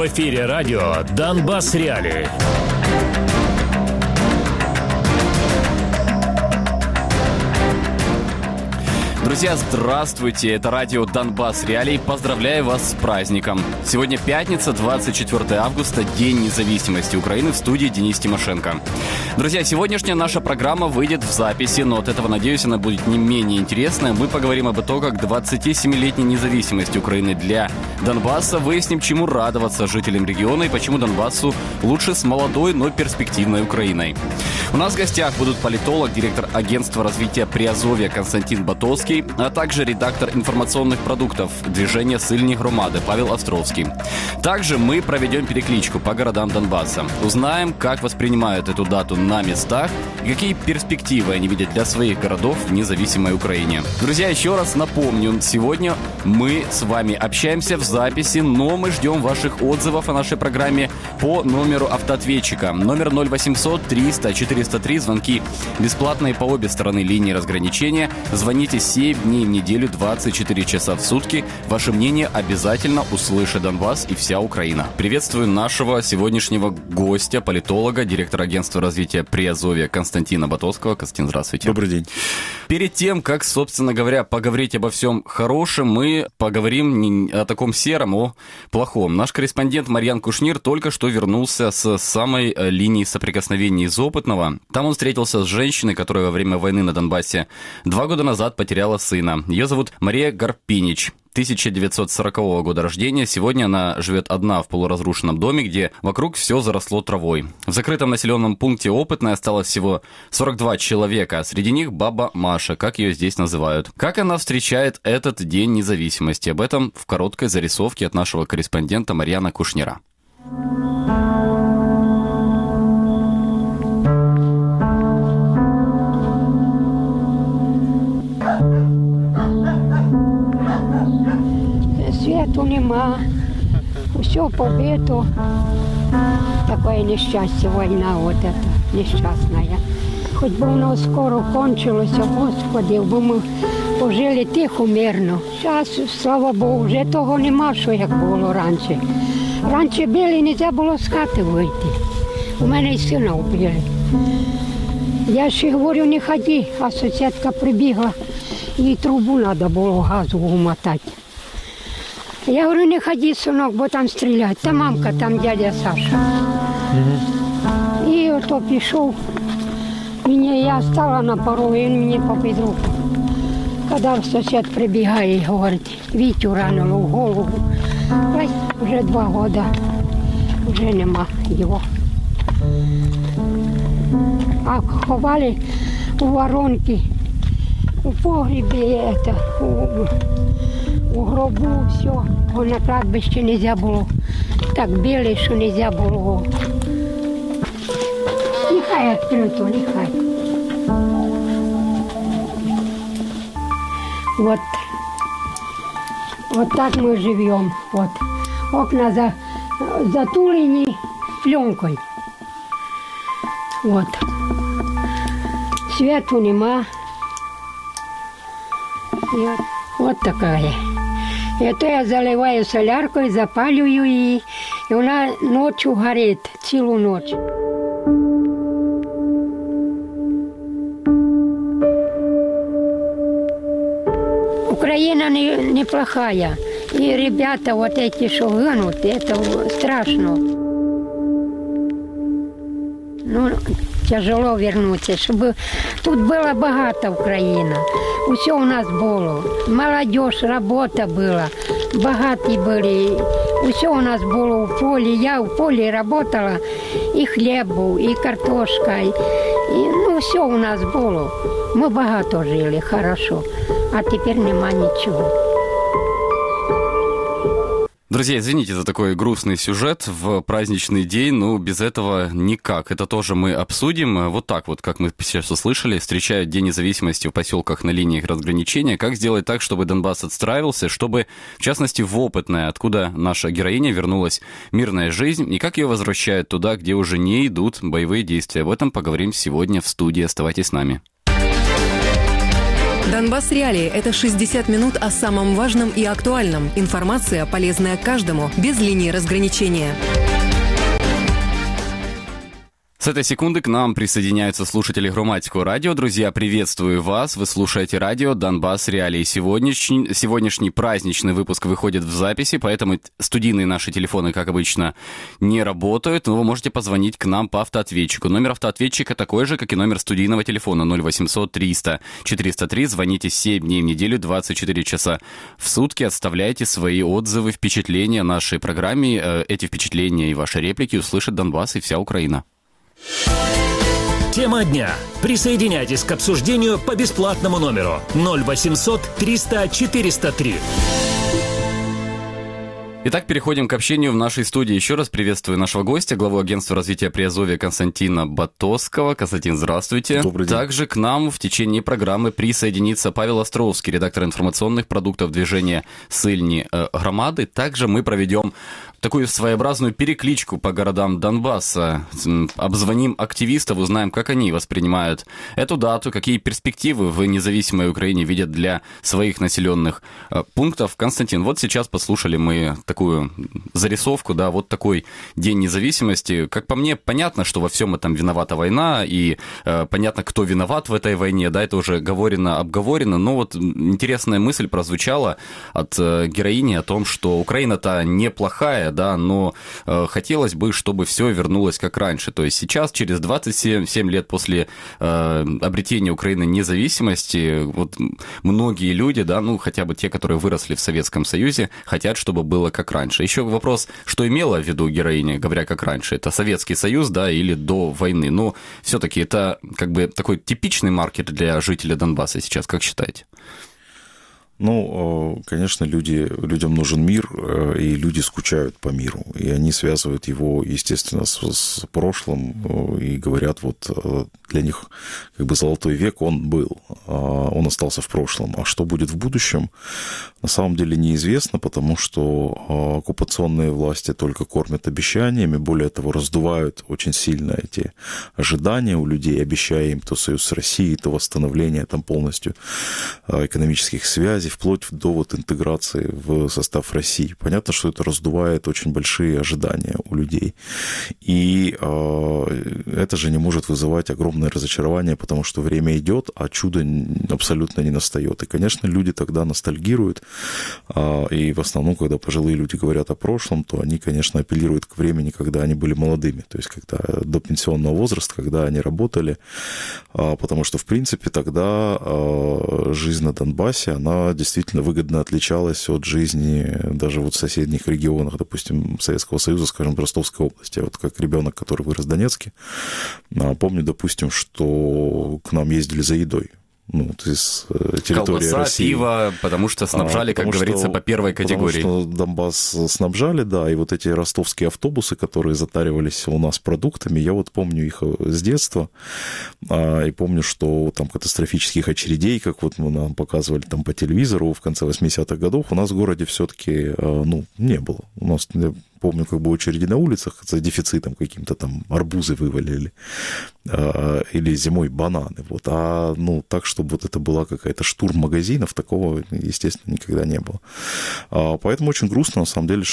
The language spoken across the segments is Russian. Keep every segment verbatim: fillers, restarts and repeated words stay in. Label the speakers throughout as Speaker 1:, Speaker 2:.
Speaker 1: В эфире радио «Донбасс Реалии».
Speaker 2: Друзья, здравствуйте! Это радио «Донбасс Реалии». Поздравляю вас с праздником! Сегодня пятница, двадцать четвёртое августа, День независимости Украины. В студии Денис Тимошенко. Друзья, сегодняшняя наша программа выйдет в записи, но от этого, надеюсь, она будет не менее интересная. Мы поговорим об итогах двадцатисемилетней независимости Украины для Донбасса, выясним, чему радоваться жителям региона и почему Донбассу лучше с молодой, но перспективной Украиной. У нас в гостях будут политолог, директор агентства развития Приазовья Константин Батовский, а также редактор информационных продуктов движения «Сильні громади» Павел Островский. Также мы проведем перекличку по городам Донбасса. Узнаем, как воспринимают эту дату на местах и какие перспективы они видят для своих городов в независимой Украине. Друзья, еще раз напомню, сегодня мы с вами общаемся в записи, но мы ждем ваших отзывов о нашей программе по номеру автоответчика. Номер ноль восемьсот триста четыреста три, звонки бесплатные по обе стороны линии разграничения. Звоните семь дней в неделю, двадцать четыре часа в сутки. Ваше мнение обязательно услышит Донбасс и вся Украина. Приветствую нашего сегодняшнего гостя, политолога, директора агентства развития Приазовья Константина Батовского. Константин, здравствуйте.
Speaker 3: Добрый день.
Speaker 2: Перед тем, как, собственно говоря, поговорить обо всем хорошем, мы поговорим не о таком сером, о плохом. Наш корреспондент Марьян Кушнир только что вернулся с самой линии соприкосновения из Опытного. Там он встретился с женщиной, которая во время войны на Донбассе два года назад потеряла сына. Ее зовут Мария Гарпинич. тысяча девятьсот сорокового года рождения. Сегодня она живет одна в полуразрушенном доме, где вокруг все заросло травой. В закрытом населенном пункте Опытное осталось всего сорок два человека, а среди них баба Маша, как ее здесь называют. Как она встречает этот День независимости? Об этом в короткой зарисовке от нашего корреспондента Марьяна Кушнира.
Speaker 4: Свету нема, все побито. Такое несчастье, война вот эта несчастная. Хоть бы воно скоро кончилося, Господи, бо ми пожили тихо, мирно. Зараз, слава Богу, вже того нема, що як було раніше. Раніше били, не можна було з хати вийти. У мене й сина вбили. Я ще говорю, не ходи, а сусідка прибігла, їй трубу треба було газу умотати. Я говорю, не ходи, сынок, бо там стріляють. Та мамка, там дядя Саша. Mm-hmm. І ото пішов. Мені, я стала на порогу, він мені попід руку. Коли сусід прибігає і говорить, Вітю ранило в голову. Ось вже два роки, вже нема його. А ховали у воронки, у погрібі, это, у... У гробу все, бо на кладбищі не можна було. Так били, що не можна було. Нехай відкрито, нехай. Вот, вот так ми живемо. Вот. Окна за, затулені пленкою. Вот. Свету нема. І от, от такая. Это я заливаю соляркою, запалюю її, і вона ночі горить, цілу ніч. Україна не, неплохая. І ребята, вот эти, що гинуть, это страшно. Ну, тяжело вернуться, щоб тут була багата Україна. Усе у нас було. Молодежь, робота була, багаті були. Усе у нас було в полі. Я в полі працювала, і хліб був, і картошка. І, ну, все у нас було. Ми багато жили, хорошо. А тепер нема нічого.
Speaker 2: Друзья, извините за такой грустный сюжет в праздничный день, но без этого никак. Это тоже мы обсудим. Вот так вот, как мы сейчас услышали, встречают День независимости в поселках на линиях разграничения. Как сделать так, чтобы Донбасс отстраивался, чтобы, в частности, в Опытное, откуда наша героиня вернулась, мирная жизнь, и как ее возвращают туда, где уже не идут боевые действия. Об этом поговорим сегодня в студии. Оставайтесь с нами.
Speaker 3: Донбасс Реалии – это шестьдесят минут о самом важном и актуальном. Информация, полезная каждому, без линии разграничения.
Speaker 2: С этой секунды к нам присоединяются слушатели Громадского радио. Друзья, приветствую вас. Вы слушаете радио «Донбасс Реалии». Сегодняшний, сегодняшний праздничный выпуск выходит в записи, поэтому студийные наши телефоны, как обычно, не работают. Но вы можете позвонить к нам по автоответчику. Номер автоответчика такой же, как и номер студийного телефона ноль восемьсот триста четыреста три. Звоните семь дней в неделю, двадцать четыре часа в сутки. Оставляйте свои отзывы, впечатления о нашей программе. Эти впечатления и ваши реплики услышит Донбасс и вся Украина.
Speaker 1: Тема дня. Присоединяйтесь к обсуждению по бесплатному номеру ноль восемьсот триста четыреста три.
Speaker 2: Итак, переходим к общению в нашей студии. Еще раз приветствую нашего гостя, главу агентства развития Приазовья Константина Батоскова. Константин, здравствуйте.
Speaker 5: Добрый день.
Speaker 2: Также к нам в течение программы присоединится Павел Островский, редактор информационных продуктов движения «Сильні громади». Также мы проведем такую своеобразную перекличку по городам Донбасса. Обзвоним активистов, узнаем, как они воспринимают эту дату, какие перспективы в независимой Украине видят для своих населенных пунктов. Константин, вот сейчас послушали мы такую зарисовку, да, вот такой День независимости. Как по мне, понятно, что во всем этом виновата война, и э, понятно, кто виноват в этой войне, да, это уже говорено, обговорено, но вот интересная мысль прозвучала от э, героини о том, что Украина-то неплохая, да, но э, хотелось бы, чтобы все вернулось как раньше. То есть сейчас, через двадцать семь лет после э, обретения Украины независимости, вот многие люди, да, ну хотя бы те, которые выросли в Советском Союзе, хотят, чтобы было как раньше. Еще вопрос, что имела в виду героиня, говоря как раньше, это Советский Союз, да, или до войны. Но все-таки это как бы такой типичный маркер для жителя Донбасса сейчас, как считаете?
Speaker 5: Ну, конечно, люди, людям нужен мир, и люди скучают по миру, и они связывают его, естественно, с, с прошлым, и говорят, вот для них как бы золотой век, он был, он остался в прошлом. А что будет в будущем, на самом деле неизвестно, потому что оккупационные власти только кормят обещаниями, более того, раздувают очень сильно эти ожидания у людей, обещая им то союз с Россией, то восстановление там полностью экономических связей, вплоть до вот интеграции в состав России. Понятно, что это раздувает очень большие ожидания у людей. И э, это же не может вызывать огромное разочарование, потому что время идет, а чудо абсолютно не настает. И, конечно, люди тогда ностальгируют. Э, и в основном, когда пожилые люди говорят о прошлом, то они, конечно, апеллируют к времени, когда они были молодыми. То есть, когда до пенсионного возраста, когда они работали. Э, потому что, в принципе, тогда э, жизнь на Донбассе, она действительно выгодно отличалась от жизни даже вот в соседних регионах, допустим, Советского Союза, скажем, в Ростовской области. Вот как ребенок, который вырос в Донецке, помню, допустим, что к нам ездили за едой. Ну, то есть территория
Speaker 2: Колбаса,
Speaker 5: России.
Speaker 2: пиво, потому что снабжали, а, потому как что, говорится, по первой категории.
Speaker 5: Потому что Донбасс снабжали, да, и вот эти ростовские автобусы, которые затаривались у нас продуктами, я вот помню их с детства, а, и помню, что там катастрофических очередей, как вот нам показывали там по телевизору в конце восьмидесятых годов, у нас в городе все-таки, ну, не было. У нас... Помню, как бы очереди на улицах за дефицитом каким-то там арбузы вывалили э, или зимой бананы. Вот. А ну, так, чтобы вот это была какая-то штурм магазинов, такого, естественно, никогда не было. А, поэтому очень грустно, на самом деле,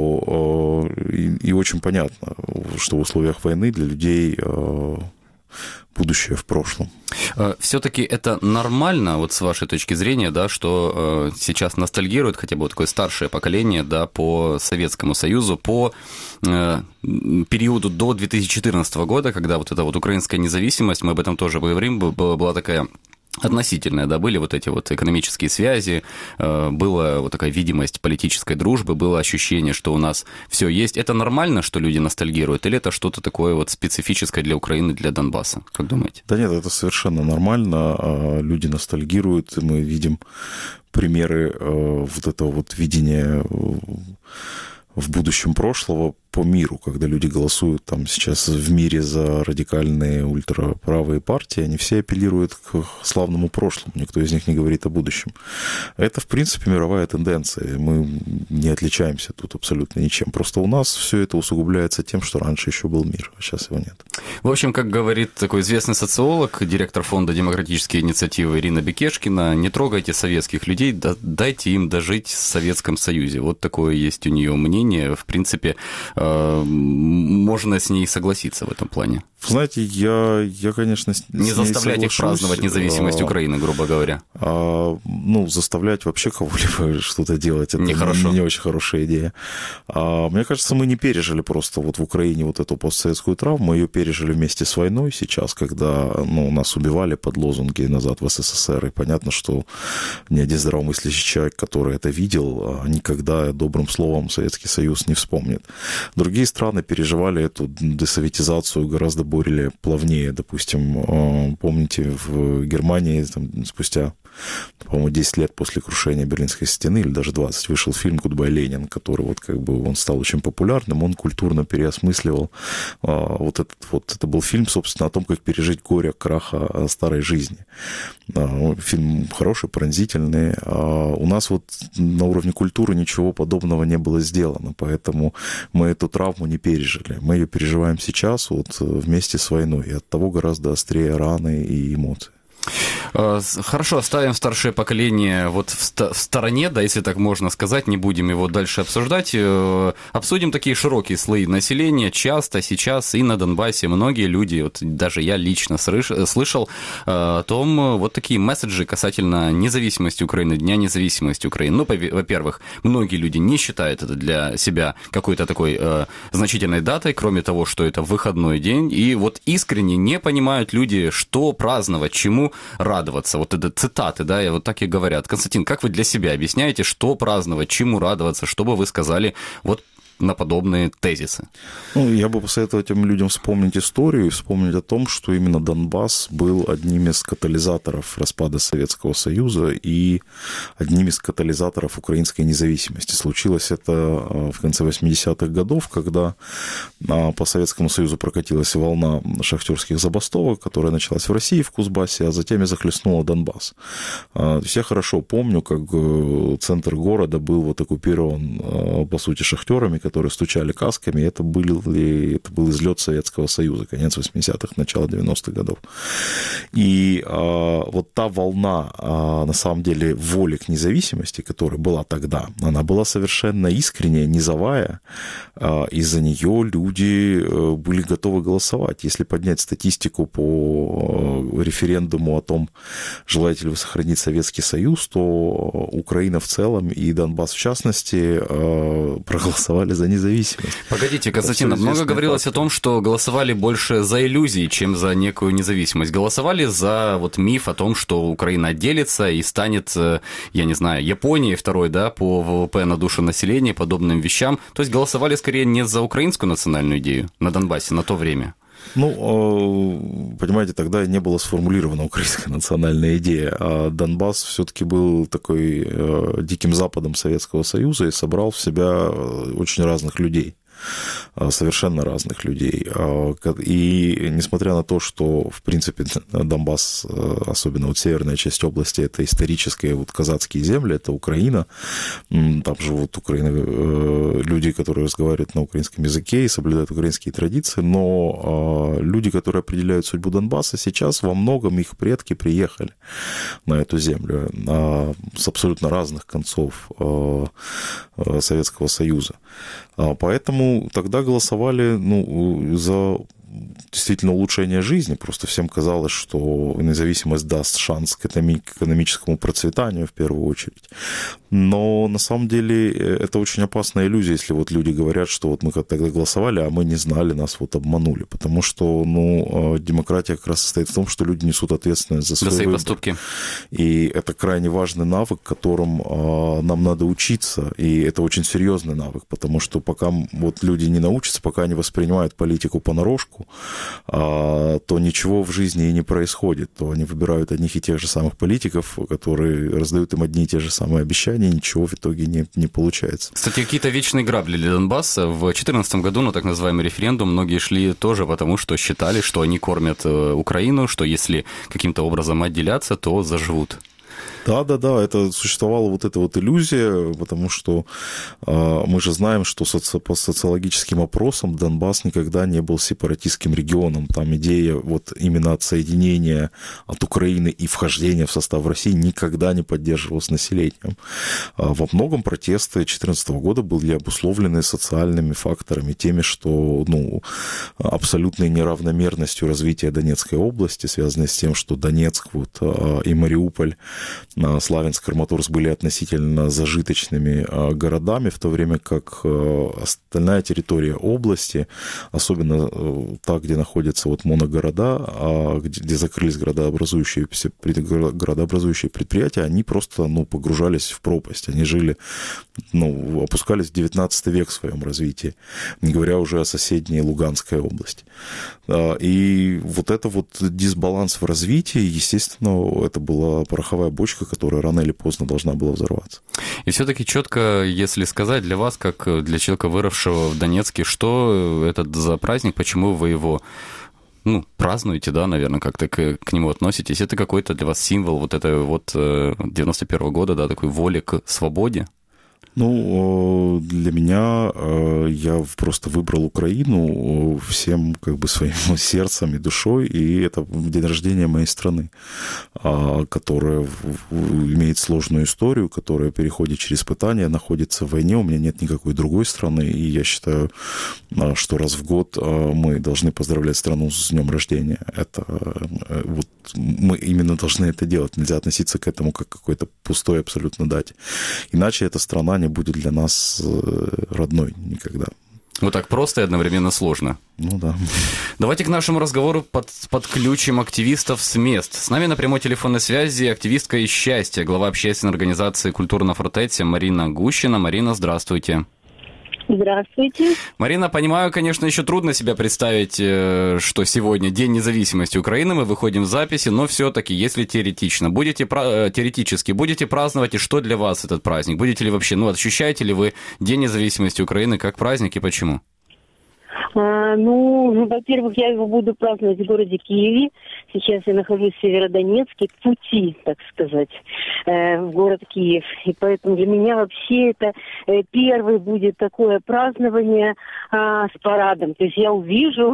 Speaker 5: что э, и, и очень понятно, что в условиях войны для людей э, будущее в прошлом.
Speaker 2: Все-таки это нормально, вот с вашей точки зрения, да, что сейчас ностальгирует хотя бы вот такое старшее поколение, да, по Советскому Союзу, по э, периоду до две тысячи четырнадцатого года, когда вот эта вот украинская независимость, мы об этом тоже говорим, была, была такая... относительная, да, были вот эти вот экономические связи, была вот такая видимость политической дружбы, было ощущение, что у нас все есть. Это нормально, что люди ностальгируют, или это что-то такое вот специфическое для Украины, для Донбасса? Как думаете?
Speaker 5: Да нет, это совершенно нормально. Люди ностальгируют, мы видим примеры вот этого вот видения в будущем прошлого. по миру, когда люди голосуют там сейчас в мире за радикальные ультраправые партии, они все апеллируют к славному прошлому, никто из них не говорит о будущем. Это, в принципе, мировая тенденция, мы не отличаемся тут абсолютно ничем, просто у нас все это усугубляется тем, что раньше еще был мир, а сейчас его нет.
Speaker 2: В общем, как говорит такой известный социолог, директор фонда «Демократические инициативы» Ирина Бекешкина, не трогайте советских людей, дайте им дожить в Советском Союзе. Вот такое есть у нее мнение, в принципе, можно с ней согласиться в этом плане.
Speaker 5: Знаете, я, я конечно, с
Speaker 2: Не заставлять их праздновать независимость а, Украины, грубо говоря.
Speaker 5: А, ну, заставлять вообще кого-либо что-то делать, это не, не очень хорошая идея. А, мне кажется, мы не пережили просто вот в Украине вот эту постсоветскую травму, мы ее пережили вместе с войной сейчас, когда ну, нас убивали под лозунги «назад в СССР», и понятно, что ни один здравомыслящий человек, который это видел, никогда добрым словом Советский Союз не вспомнит. Другие страны переживали эту десоветизацию гораздо более плавнее. Допустим, помните, в Германии там, спустя, по-моему, десять лет после крушения Берлинской стены, или даже двадцать, вышел фильм «Гудбай, Ленин», который вот как бы он стал очень популярным, он культурно переосмысливал а, вот этот вот, это был фильм, собственно, о том, как пережить горе краха старой жизни. А, фильм хороший, пронзительный. А у нас вот на уровне культуры ничего подобного не было сделано, поэтому мы эту травму не пережили. Мы ее переживаем сейчас вот вместе с войной, и оттого гораздо острее раны и эмоции.
Speaker 2: Хорошо, оставим старшее поколение вот в, ст- в стороне, да, если так можно сказать, не будем его дальше обсуждать. Обсудим такие широкие слои населения. Часто сейчас и на Донбассе многие люди, вот даже я лично слыш- слышал о том, вот такие месседжи касательно независимости Украины, Дня независимости Украины. Ну, во-первых, многие люди не считают это для себя какой-то такой э, значительной датой, кроме того, что это выходной день. И вот искренне не понимают люди, что праздновать, чему радоваться. Вот это цитаты, да, и вот так и говорят. Константин, как вы для себя объясняете, что праздновать, чему радоваться, что бы вы сказали вот на подобные тезисы?
Speaker 5: Ну, я бы посоветовал этим людям вспомнить историю и вспомнить о том, что именно Донбасс был одним из катализаторов распада Советского Союза и одним из катализаторов украинской независимости. Случилось это в конце восьмидесятых годов, когда по Советскому Союзу прокатилась волна шахтерских забастовок, которая началась в России, в Кузбассе, а затем и захлестнула Донбасс. Я хорошо помню, как центр города был вот оккупирован, по сути, шахтерами, которые стучали касками, это, были, это был излет Советского Союза, конец восьмидесятых, начало девяностых годов. И а, вот та волна, а, на самом деле, воли к независимости, которая была тогда, она была совершенно искренняя, низовая, а, из-за нее люди были готовы голосовать. Если поднять статистику по референдуму о том, желаете ли вы сохранить Советский Союз, то Украина в целом и Донбасс в частности проголосовали за независимость.
Speaker 2: Погодите, Константин, много говорилось факт. О том, что голосовали больше за иллюзии, чем за некую независимость. Голосовали за вот миф о том, что Украина отделится и станет, я не знаю, Японией второй, да, по ВВП на душу населения, подобным вещам. То есть голосовали скорее не за украинскую национальную идею на Донбассе на то время.
Speaker 5: Ну, понимаете, тогда не была сформулирована украинская национальная идея, а Донбасс все-таки был такой диким западом Советского Союза и собрал в себя очень разных людей. Совершенно разных людей. И несмотря на то, что, в принципе, Донбасс, особенно вот северная часть области, это исторические вот казацкие земли, это Украина, там живут Украина, люди, которые разговаривают на украинском языке и соблюдают украинские традиции, но люди, которые определяют судьбу Донбасса, сейчас во многом их предки приехали на эту землю с абсолютно разных концов Советского Союза. Поэтому тогда голосовали ну, за действительно улучшение жизни. Просто всем казалось, что независимость даст шанс к экономическому процветанию в первую очередь. Но на самом деле это очень опасная иллюзия, если вот люди говорят, что вот мы тогда голосовали, а мы не знали, нас вот обманули. Потому что ну, демократия как раз состоит в том, что люди несут ответственность за свои, за свои
Speaker 2: поступки.
Speaker 5: И это крайне важный навык, которым нам надо учиться. И это очень серьезный навык, потому что пока вот люди не научатся, пока они воспринимают политику понарошку, политику, то ничего в жизни и не происходит. То они выбирают одних и тех же самых политиков, которые раздают им одни и те же самые обещания, и ничего в итоге не, не получается.
Speaker 2: Кстати, какие-то вечные грабли для Донбасса. В две тысячи четырнадцатом году на так называемый референдум многие шли тоже потому, что считали, что они кормят Украину, что если каким-то образом отделяться, то заживут.
Speaker 5: Да-да-да, это существовала вот эта вот иллюзия, потому что э, мы же знаем, что соци- по социологическим опросам Донбасс никогда не был сепаратистским регионом. Там идея вот именно отсоединения от Украины и вхождения в состав России никогда не поддерживалась населением. А во многом протесты две тысячи четырнадцатого года были обусловлены социальными факторами, теми, что ну, абсолютной неравномерностью развития Донецкой области, связанной с тем, что Донецк вот, и Мариуполь, Славянск, Краматорск были относительно зажиточными городами, в то время как остальная территория области, особенно та, где находятся вот моногорода, где закрылись городообразующие, городообразующие предприятия, они просто ну, погружались в пропасть. Они жили, ну, опускались в девятнадцатый век в своем развитии, не говоря уже о соседней Луганской области. И вот это вот дисбаланс в развитии, естественно, это была пороховая бочка, которая рано или поздно должна была взорваться.
Speaker 2: И все-таки четко, если сказать, для вас, как для человека, выросшего в Донецке, что это за праздник, почему вы его ну, празднуете, да, наверное, как-то к, к нему относитесь? Это какой-то для вас символ вот этого вот девяносто первого года, да, такой воли к свободе?
Speaker 5: Ну, для меня я просто выбрал Украину всем как бы своим сердцем и душой, и это день рождения моей страны, которая имеет сложную историю, которая переходит через испытания, находится в войне, у меня нет никакой другой страны, и я считаю, что раз в год мы должны поздравлять страну с днем рождения. Это вот мы именно должны это делать, нельзя относиться к этому как к какой-то пустой абсолютно дате. Иначе эта страна не будет для нас родной никогда.
Speaker 2: Вот так просто и одновременно сложно.
Speaker 5: Ну да.
Speaker 2: Давайте к нашему разговору под, подключим активистов с мест. С нами на прямой телефонной связи активистка из «Счастья», глава общественной организации «Культура на фортеце» Марина Гущина. Марина, здравствуйте.
Speaker 6: Здравствуйте.
Speaker 2: Марина, понимаю, конечно, еще трудно себе представить, что сегодня День независимости Украины, мы выходим в записи, но все-таки, если теоретично, будете, теоретически будете праздновать, и что для вас этот праздник? Будете ли вообще, ну, ощущаете ли вы День независимости Украины как праздник и почему?
Speaker 6: А, ну, во-первых, я его буду праздновать в городе Киеве. Сейчас я нахожусь в Северодонецке, в пути, так сказать, э, в город Киев. И поэтому для меня вообще это э, первый будет такое празднование э, с парадом. То есть я увижу,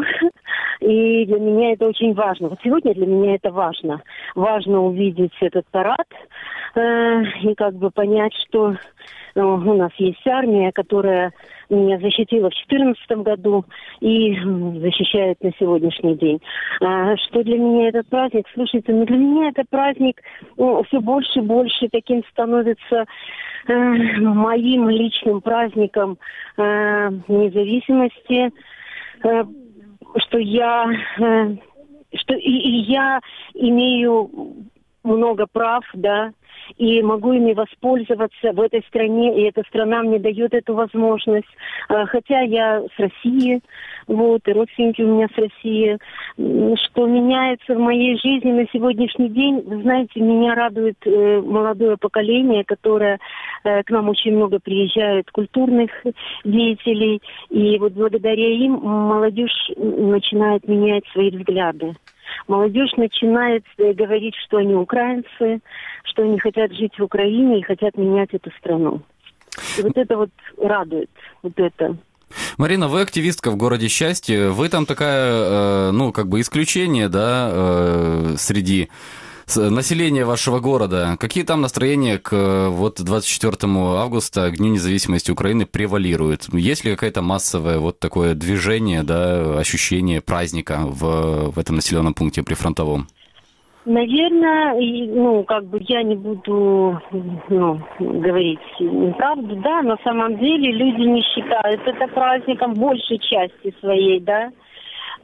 Speaker 6: и для меня это очень важно. Вот сегодня для меня это важно. Важно увидеть этот парад э, и как бы понять, что ну, у нас есть армия, которая меня защитила в две тысячи четырнадцатом году и защищает на сегодняшний день. А, что для меня этот праздник? Слушайте, ну для меня это праздник ну, все больше и больше таким становится э, моим личным праздником э, независимости, э, что я, э, что и, и я имею много прав, да, и могу ими воспользоваться в этой стране, и эта страна мне дает эту возможность. Хотя я с России, вот, и родственники у меня с России. Что меняется в моей жизни на сегодняшний день, вы знаете, меня радует э, молодое поколение, которое э, к нам очень много приезжает, культурных деятелей, и вот благодаря им молодежь начинает менять свои взгляды. Молодежь начинает говорить, что они украинцы, что они хотят жить в Украине и хотят менять эту страну. И вот это вот радует, вот это.
Speaker 2: Марина, вы активистка в городе Счастье. Вы там такая, ну, как бы исключение, да, среди населения вашего города. Какие там настроения к вот двадцать четвёртому августа, к Дню независимости Украины, превалируют? Есть ли какое-то массовое вот такое движение, да, ощущение праздника в, в этом населенном пункте прифронтовом?
Speaker 6: Наверное, ну, как бы я не буду ну, говорить неправду, да, на самом деле люди не считают это праздником большей части своей, да.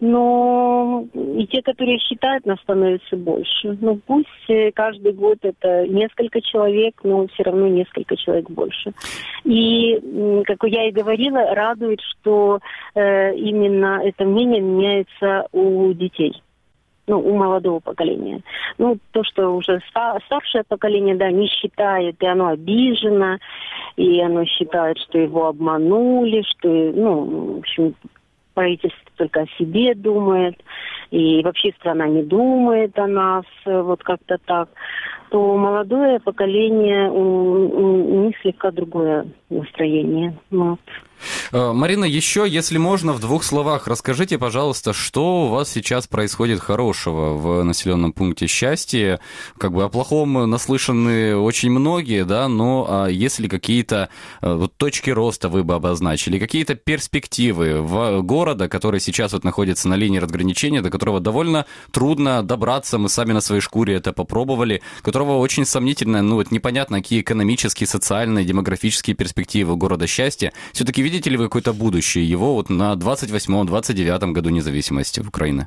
Speaker 6: но и те, которые считают, нас становится больше. Ну, пусть каждый год это несколько человек, но все равно несколько человек больше. И, как я и говорила, радует, что э, именно это мнение меняется у детей. Ну, у молодого поколения. Ну, то, что уже старшее поколение, да, не считает, и оно обижено, и оно считает, что его обманули, что, ну, в общем, правительство только о себе думает, и вообще страна не думает о нас, вот как-то так, то молодое поколение, у, у них слегка другое настроение. Вот.
Speaker 2: Марина, еще, если можно, в двух словах расскажите, пожалуйста, что у вас сейчас происходит хорошего в населенном пункте Счастье? Как бы о плохом наслышаны очень многие, да, но а есть ли какие-то вот, точки роста вы бы обозначили, какие-то перспективы в города, который сейчас вот находится на линии разграничения, до которого довольно трудно добраться, мы сами на своей шкуре это попробовали, которого очень сомнительно, ну вот непонятно, какие экономические, социальные, демографические перспективы города Счастье. Все-таки видите ли вы какое-то будущее его вот на двадцать восьмом - двадцать девятом году независимости Украины?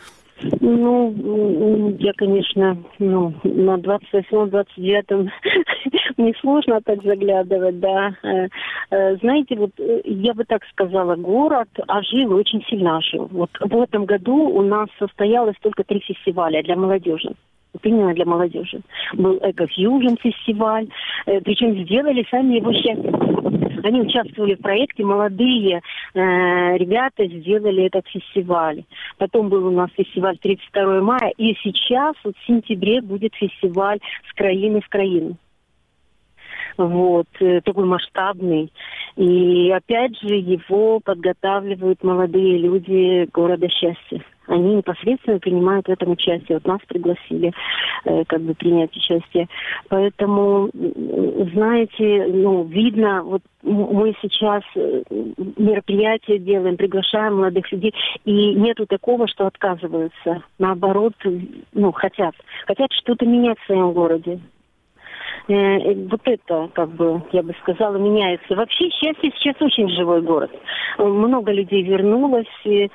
Speaker 6: Ну, я, конечно, ну, на двадцать восьмом - двадцать девятом мне сложно так заглядывать, да. Знаете, вот я бы так сказала, город ожил, очень сильно ожил. Вот в этом году у нас состоялось только три фестиваля для молодежи. Вот именно для молодежи. Был Эко-Фьюжн фестиваль, причем сделали сами его счастье. Они участвовали в проекте, молодые э, ребята сделали этот фестиваль. Потом был у нас фестиваль тридцать второго мая, и сейчас вот в сентябре будет фестиваль «С краины в краину». Вот, такой масштабный. И опять же его подготавливают молодые люди города Счастья. Они непосредственно принимают в этом участие. Вот нас пригласили э, как бы принять участие. Поэтому, знаете, ну, видно, вот мы сейчас мероприятия делаем, приглашаем молодых людей, и нету такого, что отказываются. Наоборот, ну, хотят. Хотят что-то менять в своем городе. Вот это, как бы, я бы сказала, меняется. Вообще, Счастье сейчас очень живой город. Много людей вернулось, и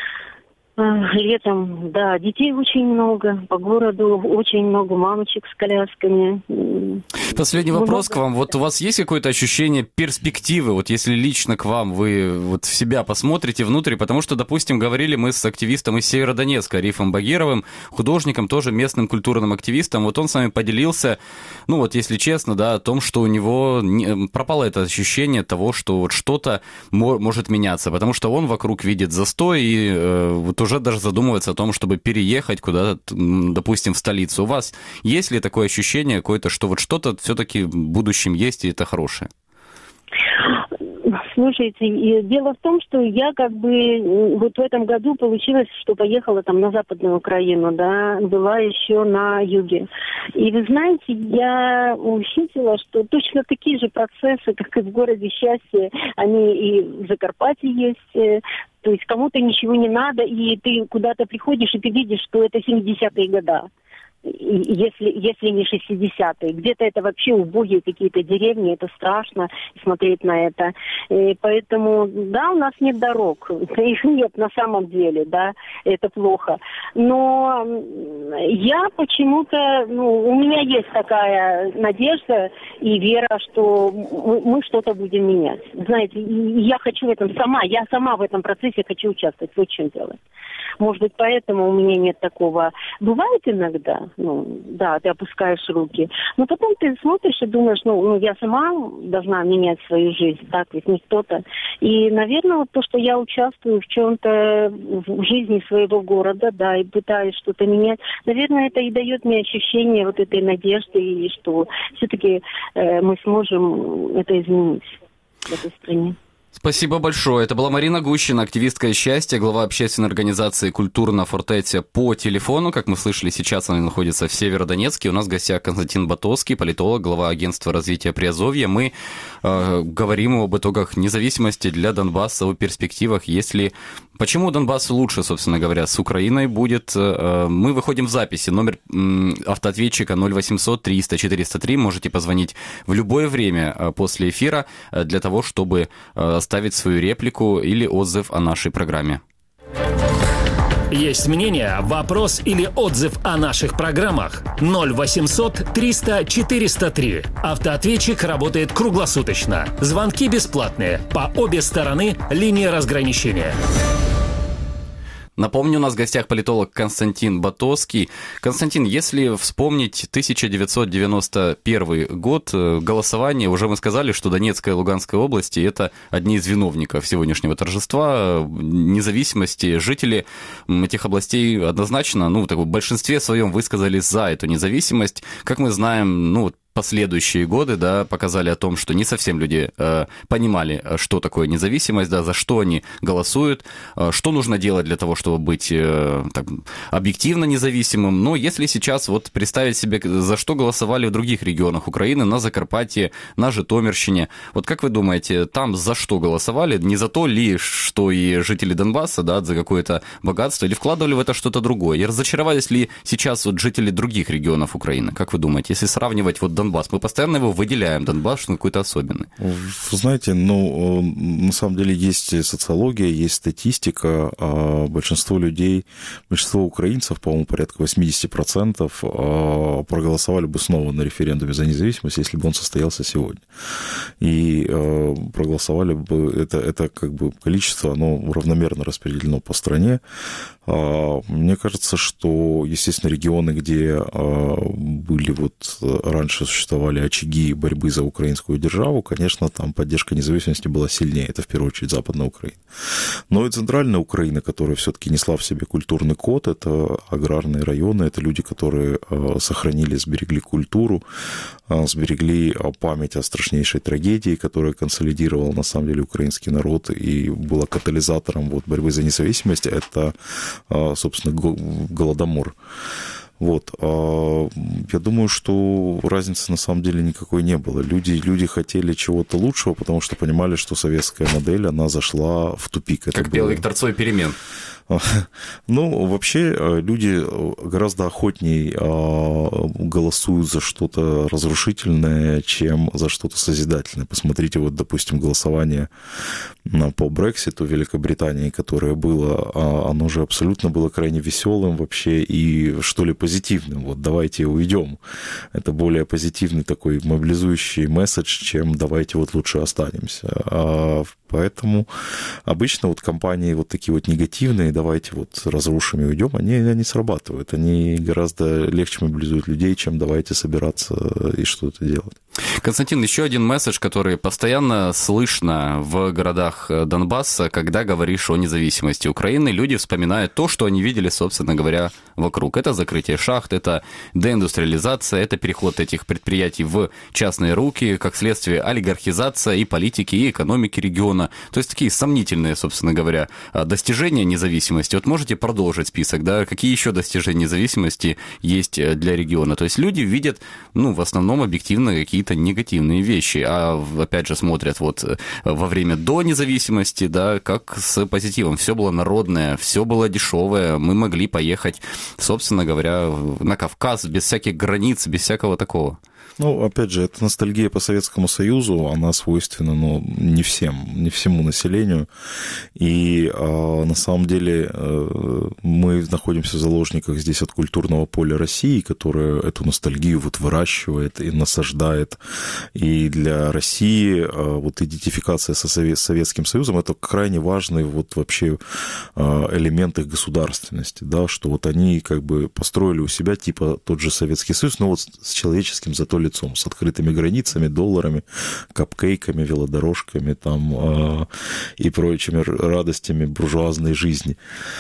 Speaker 6: летом, да, детей очень много, по городу очень много мамочек с колясками.
Speaker 2: Последний
Speaker 6: много.
Speaker 2: Вопрос к вам. Вот у вас есть какое-то ощущение перспективы, вот если лично к вам вы вот в себя посмотрите внутрь, потому что, допустим, говорили мы с активистом из Северодонецка, Арифом Багировым, художником, тоже местным культурным активистом, вот он с вами поделился, ну вот если честно, да, о том, что у него не, пропало это ощущение того, что вот что-то мо- может меняться, потому что он вокруг видит застой и э, вот уже даже задумывается о том, чтобы переехать куда-то, допустим, в столицу. У вас есть ли такое ощущение какое-то, что вот что-то все-таки в будущем есть, и это хорошее?
Speaker 6: Слушайте, дело в том, что я как бы вот в этом году получилось, что поехала там на Западную Украину, да, была еще на юге. И вы знаете, я увидела, что точно такие же процессы, как и в городе Счастье, они и в Закарпатье есть. То есть кому-то ничего не надо, и ты куда-то приходишь, и ты видишь, что это семидесятые годы. Если, если не шестидесятые. Где-то это вообще убогие какие-то деревни, это страшно смотреть на это. И поэтому, да, у нас нет дорог, их нет на самом деле, да, это плохо. Но я почему-то, ну, у меня есть такая надежда и вера, что мы, мы что-то будем менять. Знаете, и я хочу в этом сама, я сама в этом процессе хочу участвовать, вот в чем дело. Может быть, поэтому у меня нет такого. Бывает иногда, ну, да, ты опускаешь руки, но потом ты смотришь и думаешь, ну, ну, я сама должна менять свою жизнь, так ведь не кто-то. И, наверное, вот то, что я участвую в чем-то в жизни своего города, да, и пытаюсь что-то менять, наверное, это и дает мне ощущение вот этой надежды, и что все-таки э, мы сможем это изменить в этой стране.
Speaker 2: Спасибо большое. Это была Марина Гущина, активистка «Счастья», глава общественной организации «Культура на Фортете» по телефону. Как мы слышали, сейчас она находится в Северодонецке. У нас в гостях Константин Батовский, политолог, глава агентства развития Приазовья. Мы э, говорим об итогах независимости для Донбасса, о перспективах, если... Почему Донбассу лучше, собственно говоря, с Украиной будет? Мы выходим в записи. Номер автоответчика ноль восемьсот триста четыреста три. Можете позвонить в любое время после эфира для того, чтобы оставить свою реплику или отзыв о нашей программе.
Speaker 1: Есть мнение, вопрос или отзыв о наших программах? ноль восемьсот триста четыреста три. Автоответчик работает круглосуточно. Звонки бесплатные. По обе стороны линии разграничения.
Speaker 2: Напомню, у нас в гостях политолог Константин Батоский. Константин, если вспомнить тысяча девятьсот девяносто первый год, голосование, уже мы сказали, что Донецкая и Луганская области – это одни из виновников сегодняшнего торжества независимости. Жители этих областей однозначно, ну, так, в большинстве своем высказались за эту независимость. Как мы знаем, ну, последующие годы, да, показали о том, что не совсем люди э, понимали, что такое независимость, да, за что они голосуют, э, что нужно делать для того, чтобы быть э, так, объективно независимым. Но если сейчас вот представить себе, за что голосовали в других регионах Украины, на Закарпатье, на Житомирщине, вот как вы думаете, там за что голосовали? Не за то ли, что и жители Донбасса, да, за какое-то богатство, или вкладывали в это что-то другое? И разочаровались ли сейчас вот жители других регионов Украины? Как вы думаете, если сравнивать вот Донбасс? Мы постоянно его выделяем, Донбасс, что он какой-то особенный.
Speaker 5: Вы знаете, ну, на самом деле есть социология, есть статистика. Большинство людей, большинство украинцев, по-моему, порядка восемьдесят процентов проголосовали бы снова на референдуме за независимость, если бы он состоялся сегодня. И проголосовали бы, это, это как бы количество, оно равномерно распределено по стране. Мне кажется, что, естественно, регионы, где были вот раньше существовали очаги борьбы за украинскую державу, конечно, там поддержка независимости была сильнее. Это, в первую очередь, Западная Украина. Но и Центральная Украина, которая все-таки несла в себе культурный код, это аграрные районы, это люди, которые сохранили, сберегли культуру, сберегли память о страшнейшей трагедии, которая консолидировала, на самом деле, украинский народ и была катализатором вот, борьбы за независимость. Это, собственно, Голодомор. Вот. Я думаю, что разницы на самом деле никакой не было. Люди, люди хотели чего-то лучшего, потому что понимали, что советская модель, она зашла в тупик. Это
Speaker 2: как
Speaker 5: было...
Speaker 2: белый торцой перемен.
Speaker 5: Ну, вообще, люди гораздо охотнее голосуют за что-то разрушительное, чем за что-то созидательное. Посмотрите, вот, допустим, голосование по Брекситу в Великобритании, которое было, оно же абсолютно было крайне веселым вообще и, что ли, позитивным. Вот, давайте уйдем. Это более позитивный такой мобилизующий месседж, чем давайте вот лучше останемся. Поэтому обычно вот компании вот такие вот негативные, давайте вот разрушим и уйдем, они, они срабатывают. Они гораздо легче мобилизуют людей, чем давайте собираться и что-то делать.
Speaker 2: Константин, еще один месседж, который постоянно слышно в городах Донбасса, когда говоришь о независимости Украины, люди вспоминают то, что они видели, собственно говоря, вокруг. Это закрытие шахт, это деиндустриализация, это переход этих предприятий в частные руки, как следствие олигархизация и политики, и экономики региона. То есть такие сомнительные, собственно говоря, достижения независимости. Вот можете продолжить список, да, какие еще достижения независимости есть для региона? То есть люди видят, ну, в основном объективно какие-то негативные вещи, а опять же смотрят вот во время до независимости, да, как с позитивом. Все было народное, все было дешевое, мы могли поехать, собственно говоря, на Кавказ без всяких границ, без всякого такого.
Speaker 5: Ну, опять же, это ностальгия по Советскому Союзу, она свойственна, но не всем, не всему населению. И а, на самом деле мы находимся в заложниках здесь от культурного поля России, которое эту ностальгию вот выращивает и насаждает. И для России а, вот идентификация со Советским Союзом – это крайне важный вот вообще элемент их государственности, да, что вот они как бы построили у себя типа тот же Советский Союз, но вот с человеческим зато лицом, с открытыми границами, долларами, капкейками, велодорожками там, э, и прочими радостями буржуазной жизни.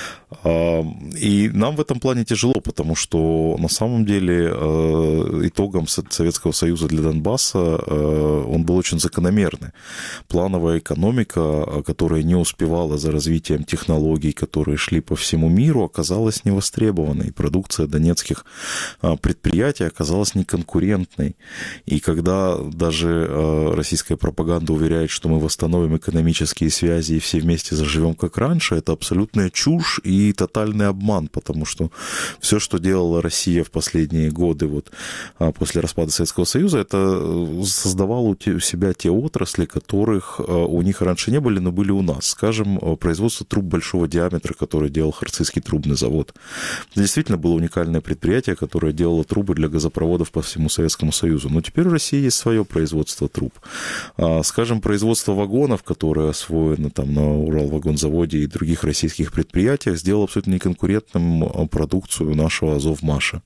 Speaker 5: Э, и нам в этом плане тяжело, потому что на самом деле э, итогом Советского Союза для Донбасса э, он был очень закономерный. Плановая экономика, которая не успевала за развитием технологий, которые шли по всему миру, оказалась невостребованной. Продукция донецких предприятий оказалась неконкурентной. И когда даже российская пропаганда уверяет, что мы восстановим экономические связи и все вместе заживем как раньше, это абсолютная чушь, и и тотальный обман, потому что все, что делала Россия в последние годы вот, после распада Советского Союза, это создавало у себя те отрасли, которых у них раньше не были, но были у нас. Скажем, производство труб большого диаметра, которое делал Харцизский трубный завод. Это действительно было уникальное предприятие, которое делало трубы для газопроводов по всему Советскому Союзу. Но теперь в России есть свое производство труб. Скажем, производство вагонов, которое освоено там на Уралвагонзаводе и других российских предприятиях, сделало абсолютно неконкурентным продукцию нашего Азовмаша.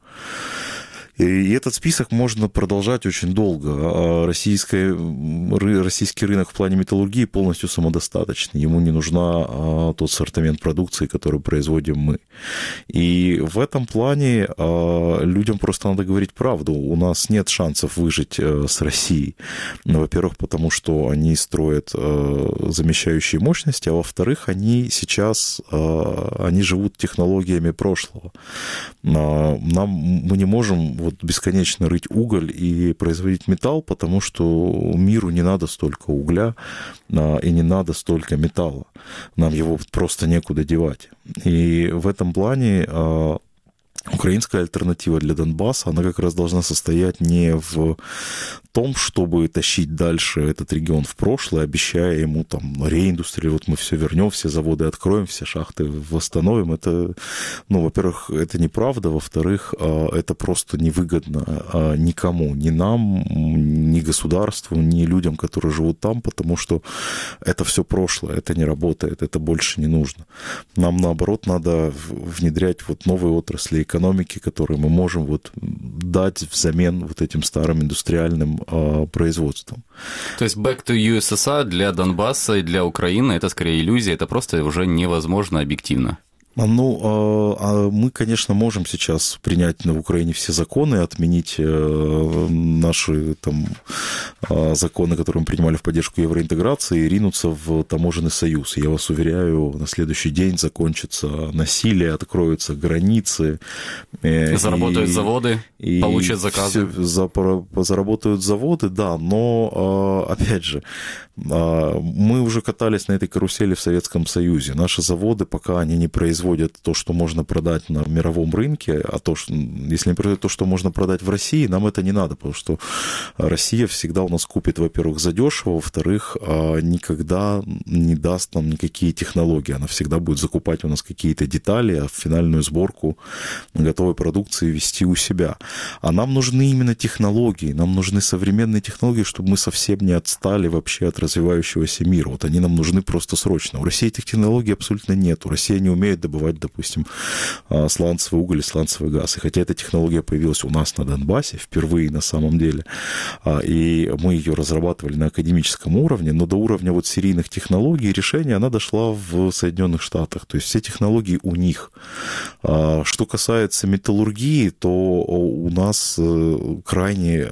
Speaker 5: И этот список можно продолжать очень долго. Российский, российский рынок в плане металлургии полностью самодостаточный. Ему не нужна тот ассортимент продукции, который производим мы. И в этом плане людям просто надо говорить правду. У нас нет шансов выжить с Россией. Во-первых, потому что они строят замещающие мощности, а во-вторых, они сейчас они живут технологиями прошлого. Нам, мы не можем вот бесконечно рыть уголь и производить металл, потому что миру не надо столько угля и не надо столько металла. Нам его просто некуда девать. И в этом плане украинская альтернатива для Донбасса, она как раз должна состоять не в том, чтобы тащить дальше этот регион в прошлое, обещая ему там реиндустрию, вот мы все вернем, все заводы откроем, все шахты восстановим. Это, ну, во-первых, это неправда, во-вторых, это просто невыгодно никому, ни нам, ни государству, ни людям, которые живут там, потому что это все прошлое, это не работает, это больше не нужно. Нам, наоборот, надо внедрять вот новые отрасли экономики, которые мы можем вот дать взамен вот этим старым индустриальным э, производством.
Speaker 2: То есть back to ю эс эс ар для Донбасса и для Украины это скорее иллюзия, это просто уже невозможно объективно.
Speaker 5: Ну, мы, конечно, можем сейчас принять на Украине все законы, отменить наши там законы, которые мы принимали в поддержку евроинтеграции, и ринуться в таможенный союз. Я вас уверяю, на следующий день закончится насилие, откроются границы.
Speaker 2: Заработают и, заводы, и получат заказы.
Speaker 5: Все, заработают заводы, да, но, опять же, мы уже катались на этой карусели в Советском Союзе. Наши заводы, пока они не производят то, что можно продать на мировом рынке, а то, что, если не производят то, что можно продать в России, нам это не надо, потому что Россия всегда у нас купит, во-первых, задешево, во-вторых, никогда не даст нам никакие технологии. Она всегда будет закупать у нас какие-то детали, а финальную сборку готовой продукции вести у себя. А нам нужны именно технологии, нам нужны современные технологии, чтобы мы совсем не отстали вообще от развивающегося мира. Вот они нам нужны просто срочно. У России этих технологий абсолютно нет. Россия не умеет добывать, допустим, сланцевый уголь и сланцевый газ. И хотя эта технология появилась у нас на Донбассе впервые на самом деле, и мы ее разрабатывали на академическом уровне, но до уровня вот серийных технологий решения она дошла в Соединенных Штатах. То есть все технологии у них. Что касается металлургии, то у нас крайне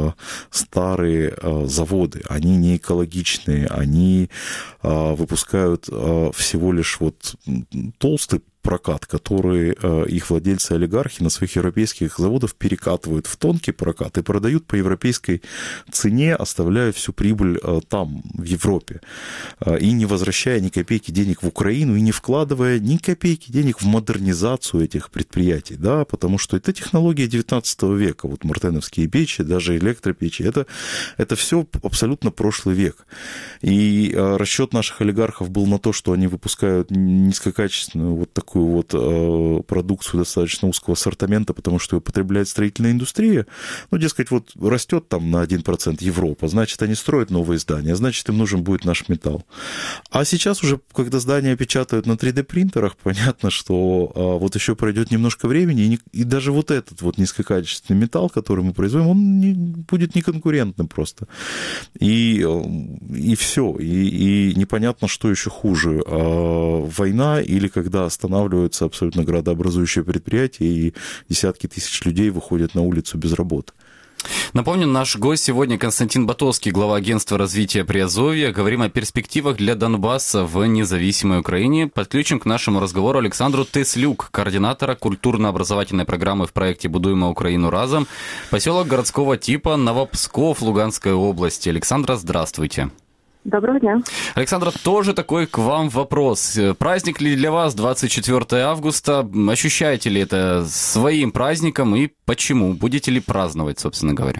Speaker 5: старые заводы. Они не экологичные, они выпускают всего лишь вот толстый прокат, который их владельцы-олигархи на своих европейских заводах перекатывают в тонкий прокат и продают по европейской цене, оставляя всю прибыль там, в Европе, и не возвращая ни копейки денег в Украину, и не вкладывая ни копейки денег в модернизацию этих предприятий, да, потому что это технология девятнадцатого века, вот мартеновские печи, даже электропечи, это, это все абсолютно прошлый век. И расчет наших олигархов был на то, что они выпускают низкокачественную вот такую вот э, продукцию достаточно узкого ассортимента, потому что ее потребляет строительная индустрия. Ну, дескать, вот растет там на один процент Европа, значит, они строят новые здания, значит, им нужен будет наш металл. А сейчас уже, когда здания печатают на три дэ принтерах, понятно, что э, вот еще пройдет немножко времени, и, не, и даже вот этот вот низкокачественный металл, который мы производим, он не, будет неконкурентным просто. И, и все. И, и непонятно, что еще хуже. Э, война или когда останавливается абсолютно градообразующее предприятие, и десятки тысяч людей выходят на улицу без работы.
Speaker 2: Напомню, наш гость сегодня Константин Батовский, глава агентства развития Приазовья. Говорим о перспективах для Донбасса в независимой Украине. Подключим к нашему разговору Александру Теслюк, координатора культурно-образовательной программы в проекте «Будуємо Украину разом», поселок городского типа Новопсков Луганской области. Александра, здравствуйте.
Speaker 7: Доброго дня.
Speaker 2: Александра, тоже такой к вам вопрос. Праздник ли для вас двадцать четвёртого августа? Ощущаете ли это своим праздником и почему? Будете ли праздновать, собственно говоря?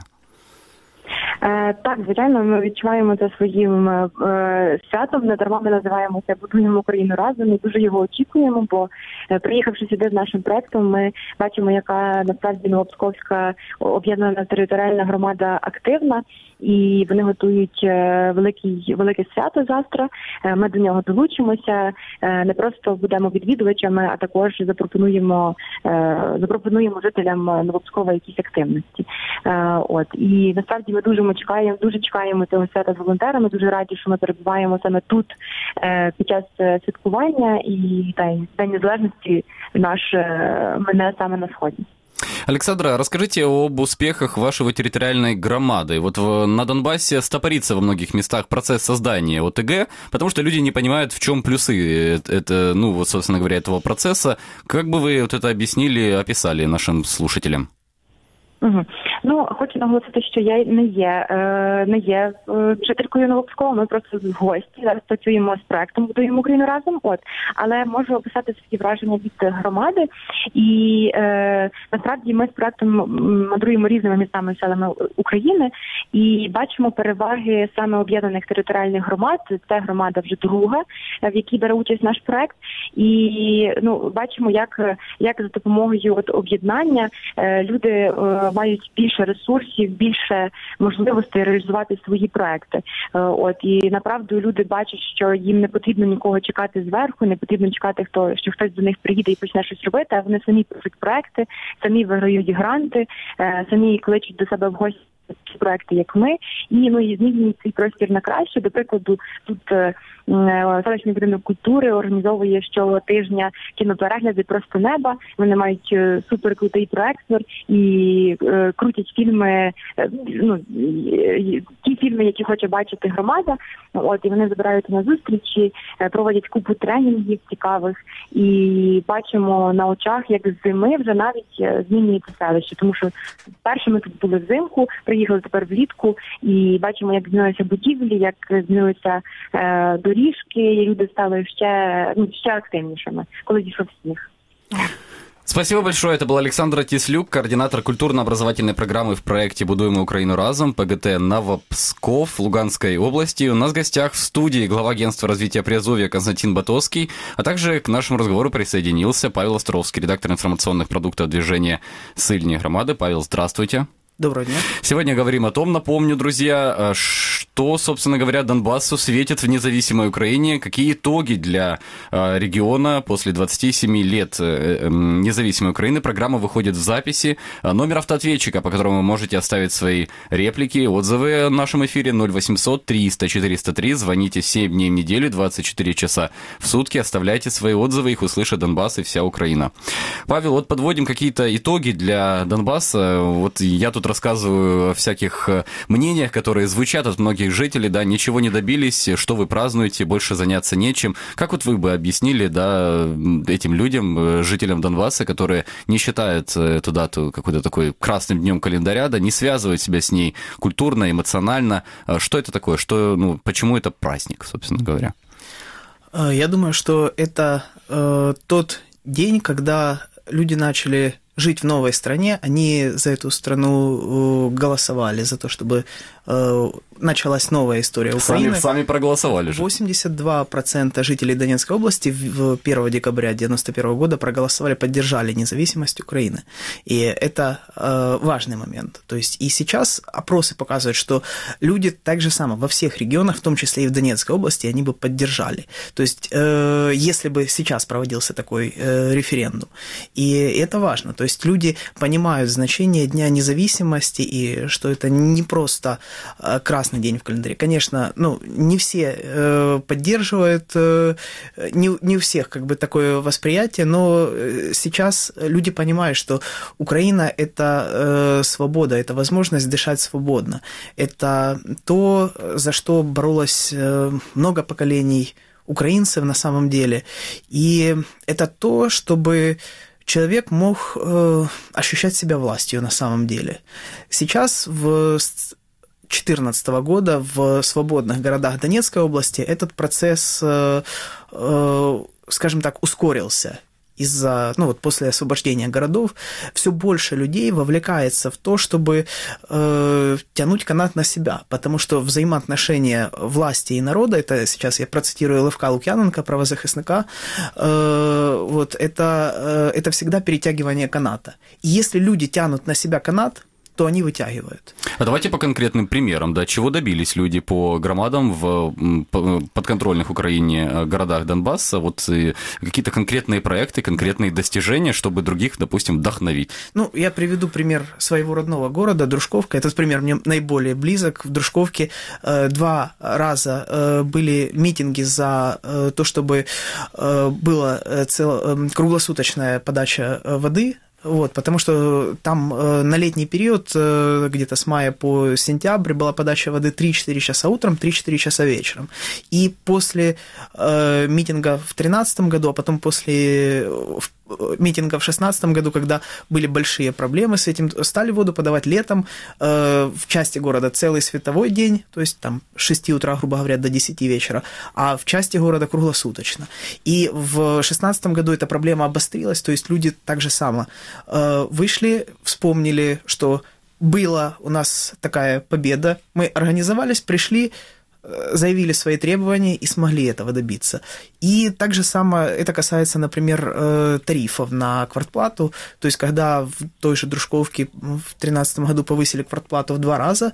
Speaker 7: Так, звичайно, ми відчуваємо це своїм е, святом. Не дарма ми називаємо це «Будуємо Україну разом» і дуже його очікуємо, бо е, приїхавши сюди з нашим проєктом, ми бачимо, яка насправді Новопсковська об'єднана територіальна громада активна, і вони готують е, великий, велике свято завтра. Е, ми до нього долучимося, е, не просто будемо відвідувачами, а також запропонуємо, е, запропонуємо жителям Новопскова якісь активності. Е, от. І насправді ми дуже чекаємо, дуже чекаємо цього свята з волонтерами. Дуже раді, що ми перебуваємо саме тут е, під час святкування, і та, День Незалежності наш е, мене саме на сході.
Speaker 2: Александра, расскажите об успехах вашего территориальной громады. Вот в, на Донбассе стопорится во многих местах процесс создания ОТГ, потому что люди не понимают, в чем плюсы это, ну, вот, собственно говоря, этого процесса. Как бы вы вот это объяснили, описали нашим слушателям?
Speaker 7: Угу. Ну, хочу наголосити, що я не є, е, не є е, жителькою Новопскова, ми просто в гості, зараз працюємо з проектом «Будуємо Україну разом», от, але можу описати свої враження від громади, і е, насправді ми з проектом мандруємо різними містами і селами України, і бачимо переваги саме об'єднаних територіальних громад. Це громада вже друга, в якій бере участь наш проект, і ну, бачимо, як, як за допомогою от, об'єднання е, люди е, мають більше ресурсів, більше можливостей реалізувати свої проекти. От, і направду люди бачать, що їм не потрібно нікого чекати зверху, не потрібно чекати, хто, що хтось до них приїде і почне щось робити, а вони самі пишуть проекти, самі виграють гранти, самі кличуть до себе в гості такі проекти, як ми, і ну і змінюють цей простір на краще. До прикладу, тут е, селищний будинок культури організовує щотижня кіноперегляди «Просто неба». Вони мають е, суперкрутий проектор і е, крутять фільми, е, ну е, ті фільми, які хоче бачити громада. От і вони збираються на зустрічі, е, проводять купу тренінгів цікавих, і бачимо на очах, як з зими вже навіть е, змінюється селище, тому що перше ми тут були взимку, приїхали тепер влітку, і бачимо, як змінилися будівлі, як змінилися е, доріжки, і люди стали ще, ну, ще активнішими, коли дійшов сніг.
Speaker 2: Спасибо большое. Это была Александра Тислюк, координатор культурно-образовательной программы в проекте «Будуем Украину разом» ПГТ Новопсков Луганской области. У нас в гостях в студии глава агентства развития Приазовья Константин Батовский, а также к нашему разговору присоединился Павел Островский, редактор информационных продуктов движения «Сыльни громады». Павел, здравствуйте.
Speaker 8: Доброго дня.
Speaker 2: Сегодня говорим о том, напомню, друзья, что, собственно говоря, Донбассу светит в независимой Украине, какие итоги для региона после двадцати семи лет независимой Украины. Программа выходит в записи. Номер автоответчика, по которому вы можете оставить свои реплики, отзывы о нашем эфире ноль восемьсот триста четыреста три. Звоните семь дней в неделю, двадцать четыре часа в сутки, оставляйте свои отзывы, их услышит Донбасс и вся Украина. Павел, вот подводим какие-то итоги для Донбасса. Вот я тут рассказываю о всяких мнениях, которые звучат от многих жителей, да, ничего не добились, что вы празднуете, больше заняться нечем. Как вот вы бы объяснили, да, этим людям, жителям Донбасса, которые не считают эту дату какой-то такой красным днем календаря, да, не связывают себя с ней культурно, эмоционально, что это такое, что, ну, почему это праздник, собственно говоря?
Speaker 8: Я думаю, что это э, тот день, когда люди начали жить в новой стране, они за эту страну голосовали, за то, чтобы э, началась новая история Украины.
Speaker 2: Сами, сами проголосовали же.
Speaker 8: восемьдесят два процента жителей Донецкой области первого декабря девяносто первого года проголосовали, поддержали независимость Украины. И это э, важный момент. То есть и сейчас опросы показывают, что люди так же само во всех регионах, в том числе и в Донецкой области, они бы поддержали. То есть э, если бы сейчас проводился такой э, референдум. И это важно. То есть люди понимают значение Дня независимости и что это не просто красный день в календаре. Конечно, ну, не все э, поддерживают, э, не, не у всех как бы такое восприятие, но сейчас люди понимают, что Украина – это э, свобода, это возможность дышать свободно. Это то, за что боролось э, много поколений украинцев на самом деле. И это то, чтобы человек мог э, ощущать себя властью на самом деле. Сейчас в две тысячи четырнадцатого года в свободных городах Донецкой области этот процесс, скажем так, ускорился. Из-за, ну вот после освобождения городов все больше людей вовлекается в то, чтобы э, тянуть канат на себя, потому что взаимоотношения власти и народа, это сейчас я процитирую Левка Лукьяненка, правозахисника, э, вот это, э, это всегда перетягивание каната. И если люди тянут на себя канат, то они вытягивают.
Speaker 2: А давайте по конкретным примерам, да, чего добились люди по громадам в подконтрольных Украине городах Донбасса, вот какие-то конкретные проекты, конкретные достижения, чтобы других, допустим, вдохновить.
Speaker 8: Ну, я приведу пример своего родного города, Дружковка, этот пример мне наиболее близок. В Дружковке два раза были митинги за то, чтобы была цел... круглосуточная подача воды. Вот, потому что там э, на летний период, э, где-то с мая по сентябрь, была подача воды три-четыре часа утром, три-четыре часа вечером. И после э, митинга в две тысячи тринадцатом году, а потом после митинга в две тысячи шестнадцатом году, когда были большие проблемы с этим, стали воду подавать летом э, в части города целый световой день, то есть там с шести утра, грубо говоря, до десяти вечера, а в части города круглосуточно. И в две тысячи шестнадцатом году эта проблема обострилась, то есть люди так же само э, вышли, вспомнили, что была у нас такая победа, мы организовались, пришли, заявили свои требования и смогли этого добиться. И так же самое это касается, например, тарифов на квартплату. То есть, когда в той же Дружковке в две тысячи тринадцатом году повысили квартплату в два раза,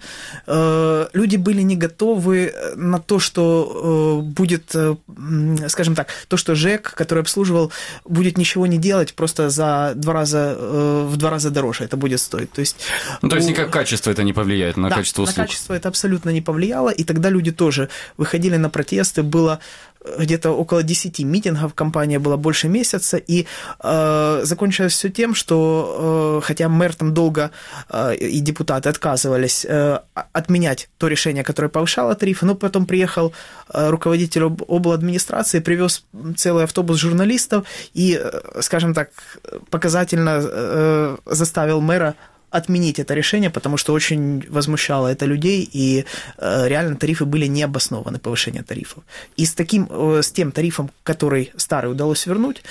Speaker 8: люди были не готовы на то, что будет, скажем так, то, что ЖЭК, который обслуживал, будет ничего не делать, просто за два раза, в два раза дороже это будет стоить. То есть,
Speaker 2: ну, то есть никак качество это не повлияет на
Speaker 8: да,
Speaker 2: качество услуг?
Speaker 8: На качество это абсолютно не повлияло, и тогда люди тоже выходили на протесты, было где-то около десяти митингов, кампания была больше месяца, и э, закончилось все тем, что э, хотя мэр там долго э, и депутаты отказывались э, отменять то решение, которое повышало тарифы, но потом приехал э, руководитель об, обладминистрации, привез целый автобус журналистов и, э, скажем так, показательно э, заставил мэра отменить это решение, потому что очень возмущало это людей, и э, реально тарифы были необоснованы, повышение тарифов. И с, таким, э, с тем тарифом, который старый удалось вернуть,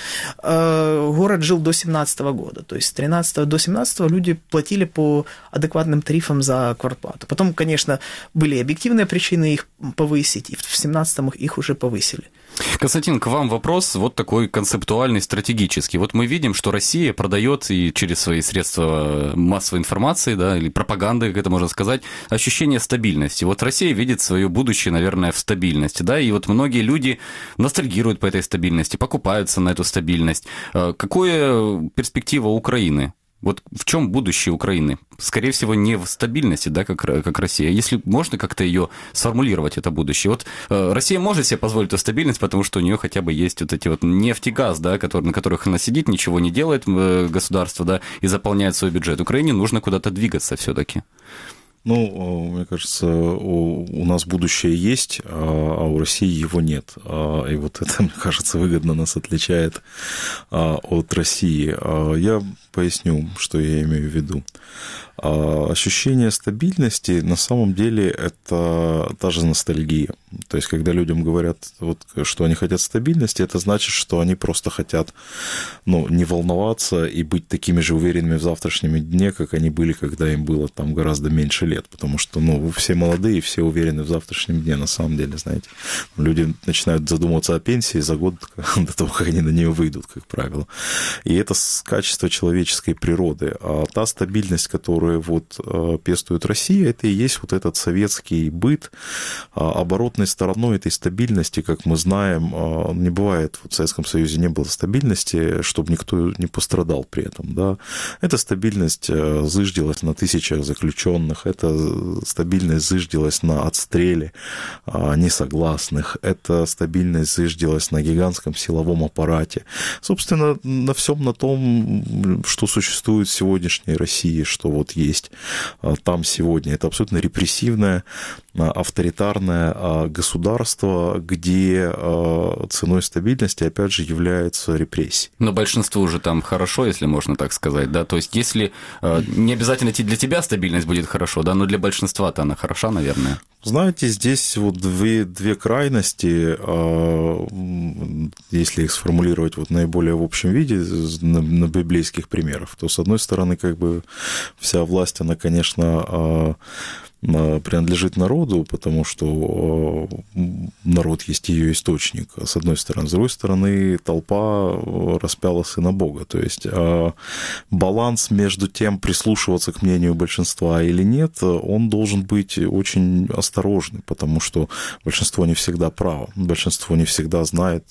Speaker 8: э, город жил до семнадцатого года. То есть с тринадцатого до семнадцатого люди платили по адекватным тарифам за квартплату. Потом, конечно, были объективные причины их повысить, и в семнадцатом их уже повысили.
Speaker 2: Константин, к вам вопрос вот такой концептуальный, стратегический. Вот мы видим, что Россия продает и через свои средства массовой информации, да, или пропаганды, как это можно сказать, ощущение стабильности. Вот Россия видит свое будущее, наверное, в стабильности, да, и вот многие люди ностальгируют по этой стабильности, покупаются на эту стабильность. Какая перспектива Украины? Вот в чем будущее Украины? Скорее всего, не в стабильности, да, как, как Россия. Если можно как-то ее сформулировать, это будущее. Вот э, Россия может себе позволить эту стабильность, потому что у нее хотя бы есть вот эти вот нефть и газ, да, которые, на которых она сидит, ничего не делает э, государство, да, и заполняет свой бюджет. Украине нужно куда-то двигаться все-таки.
Speaker 5: Ну, мне кажется, у, у нас будущее есть, а у России его нет. И вот это, мне кажется, выгодно нас отличает от России. Я поясню, что я имею в виду. Ощущение стабильности на самом деле это та же ностальгия. То есть, когда людям говорят, вот, что они хотят стабильности, это значит, что они просто хотят, ну, не волноваться и быть такими же уверенными в завтрашнем дне, как они были, когда им было там гораздо меньше лет. Потому что, ну, все молодые, все уверены в завтрашнем дне, на самом деле, знаете. Люди начинают задумываться о пенсии за год до того, как они на нее выйдут, как правило. И это качество человеческой природы. А та стабильность, которую вот пестует Россия, это и есть вот этот советский быт. Оборотной стороной этой стабильности, как мы знаем, не бывает. Вот в Советском Союзе не было стабильности, чтобы никто не пострадал при этом. Да? Эта стабильность зыждилась на тысячах заключенных, эта стабильность зыждилась на отстреле несогласных, эта стабильность зыждилась на гигантском силовом аппарате. Собственно, на всем на том, что существует в сегодняшней России, что вот есть там сегодня. Это абсолютно репрессивное, авторитарное государство, где ценой стабильности, опять же, является репрессия.
Speaker 2: Но большинству уже там хорошо, если можно так сказать, да? То есть если не обязательно для тебя стабильность будет хорошо, да, но для большинства-то она хороша, наверное.
Speaker 5: Знаете, здесь вот две, две крайности, если их сформулировать вот наиболее в общем виде, на, на библейских примерах, то, с одной стороны, как бы вся власть, она, конечно, принадлежит народу, потому что народ есть ее источник, с одной стороны. С другой стороны, толпа распяла Сына Бога. То есть баланс между тем, прислушиваться к мнению большинства или нет, он должен быть очень осторожный, потому что большинство не всегда право, большинство не всегда знает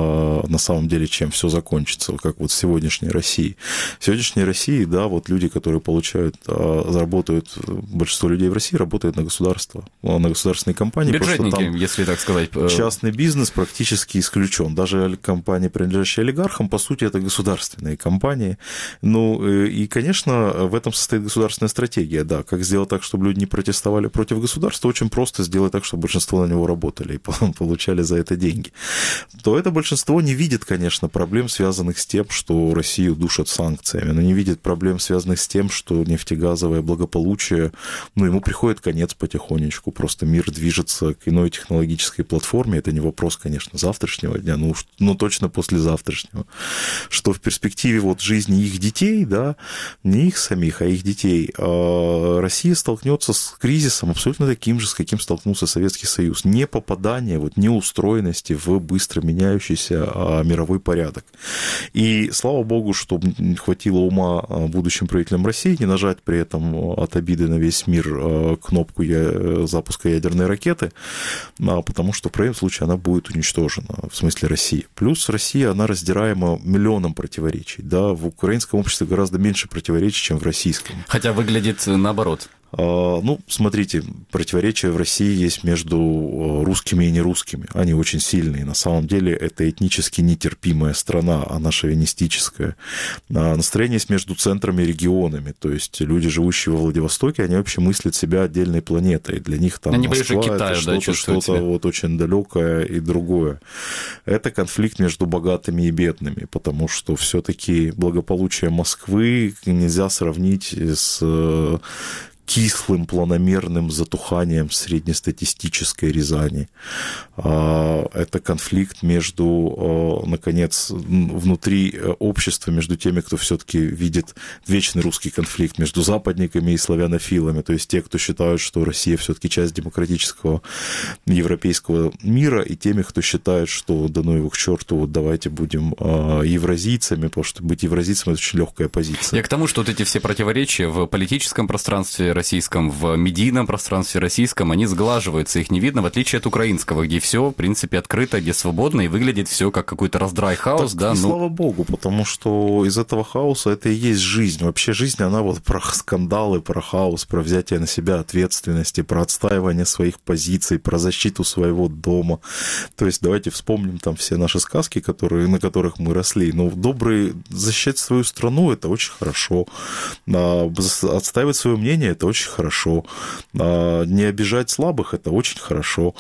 Speaker 5: на самом деле, чем все закончится, как вот в сегодняшней России. В сегодняшней России, да, вот люди, которые получают, заработают, большинство людей в России работает на государство, на государственные компании.
Speaker 2: Бюджетники, если так сказать.
Speaker 5: Частный бизнес практически исключен. Даже компании, принадлежащие олигархам, по сути, это государственные компании. Ну, и, конечно, в этом состоит государственная стратегия, да. Как сделать так, чтобы люди не протестовали против государства? Очень просто сделать так, чтобы большинство на него работали и получали за это деньги. То это большинство не видит, конечно, проблем, связанных с тем, что Россию душат санкциями, но не видит проблем, связанных с тем, что нефтегазовое благополучие, ну, ему приходит конец потихонечку, просто мир движется к иной технологической платформе, это не вопрос, конечно, завтрашнего дня, но, уж, но точно послезавтрашнего, что в перспективе вот жизни их детей, да, не их самих, а их детей, Россия столкнется с кризисом абсолютно таким же, с каким столкнулся Советский Союз, не попадание, вот, неустроенности в быстро меняющийся мировой порядок. И слава богу, что хватило ума будущим правителям России не нажать при этом от обиды на весь мир кнопку запуска ядерной ракеты, потому что в противном случае она будет уничтожена, в смысле России. Плюс Россия, она раздираема миллионом противоречий. Да, в украинском обществе гораздо меньше противоречий, чем в российском.
Speaker 2: Хотя выглядит наоборот.
Speaker 5: Ну, смотрите, противоречия в России есть между русскими и нерусскими. Они очень сильные. На самом деле это этнически нетерпимая страна, она шовинистическая. Настроение есть между центрами и регионами. То есть люди, живущие во Владивостоке, они вообще мыслят себя отдельной планетой. Для них там
Speaker 2: они
Speaker 5: Москва
Speaker 2: Китаю,
Speaker 5: это что-то,
Speaker 2: да,
Speaker 5: что-то вот очень далекое и другое. Это конфликт между богатыми и бедными, потому что все-таки благополучие Москвы нельзя сравнить с кислым планомерным затуханием среднестатистической Рязани. Это конфликт между, наконец, внутри общества, между теми, кто все-таки видит вечный русский конфликт между западниками и славянофилами, то есть те, кто считают, что Россия все-таки часть демократического европейского мира, и теми, кто считает, что да ну его к черту, вот давайте будем евразийцами, потому что быть евразийцем – это очень легкая позиция.
Speaker 2: Я к тому, что вот эти все противоречия в политическом пространстве российском, в медийном пространстве российском, они сглаживаются, их не видно, в отличие от украинского, где все, в принципе, открыто, где свободно, и выглядит все как какой-то раздрай, хаос.
Speaker 5: Так,
Speaker 2: да,
Speaker 5: и
Speaker 2: ну...
Speaker 5: слава богу, потому что из этого хаоса это и есть жизнь. Вообще жизнь, она вот про скандалы, про хаос, про взятие на себя ответственности, про отстаивание своих позиций, про защиту своего дома. То есть давайте вспомним там все наши сказки, которые, на которых мы росли. Но добрый защищать свою страну – это очень хорошо. Отстаивать свое мнение – это очень хорошо. Не обижать слабых – это очень хорошо.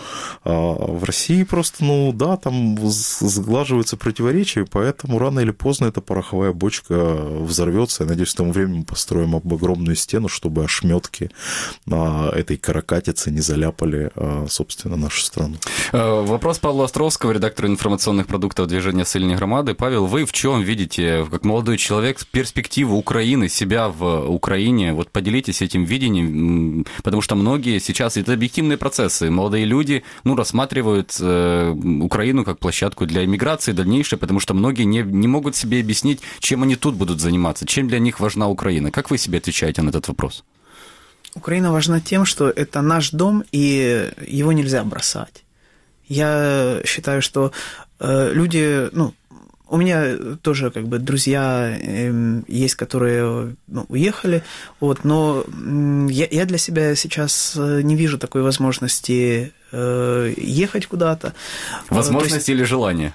Speaker 5: В России просто, ну да, там сглаживаются противоречия, поэтому рано или поздно эта пороховая бочка взорвется. Я надеюсь, к тому времени мы построим огромную стену, чтобы ошметки этой каракатицы не заляпали, собственно, нашу страну.
Speaker 2: Вопрос Павла Островского, редактора информационных продуктов движения «Сильные громады». Павел, вы в чем видите, как молодой человек, перспективу Украины, себя в Украине? Вот поделитесь этим видением, потому что многие сейчас, это объективные процессы, молодые люди, ну, рассматривают э, Украину как площадку для иммиграции дальнейшей, потому что многие не, не могут себе объяснить, чем они тут будут заниматься, чем для них важна Украина. Как вы себе отвечаете на этот вопрос?
Speaker 8: Украина важна тем, что это наш дом, и его нельзя бросать. Я считаю, что э, люди, ну, у меня тоже как бы друзья э, есть, которые ну, уехали, вот, но я, я для себя сейчас не вижу такой возможности э, ехать куда-то.
Speaker 2: Возможности есть, или желание?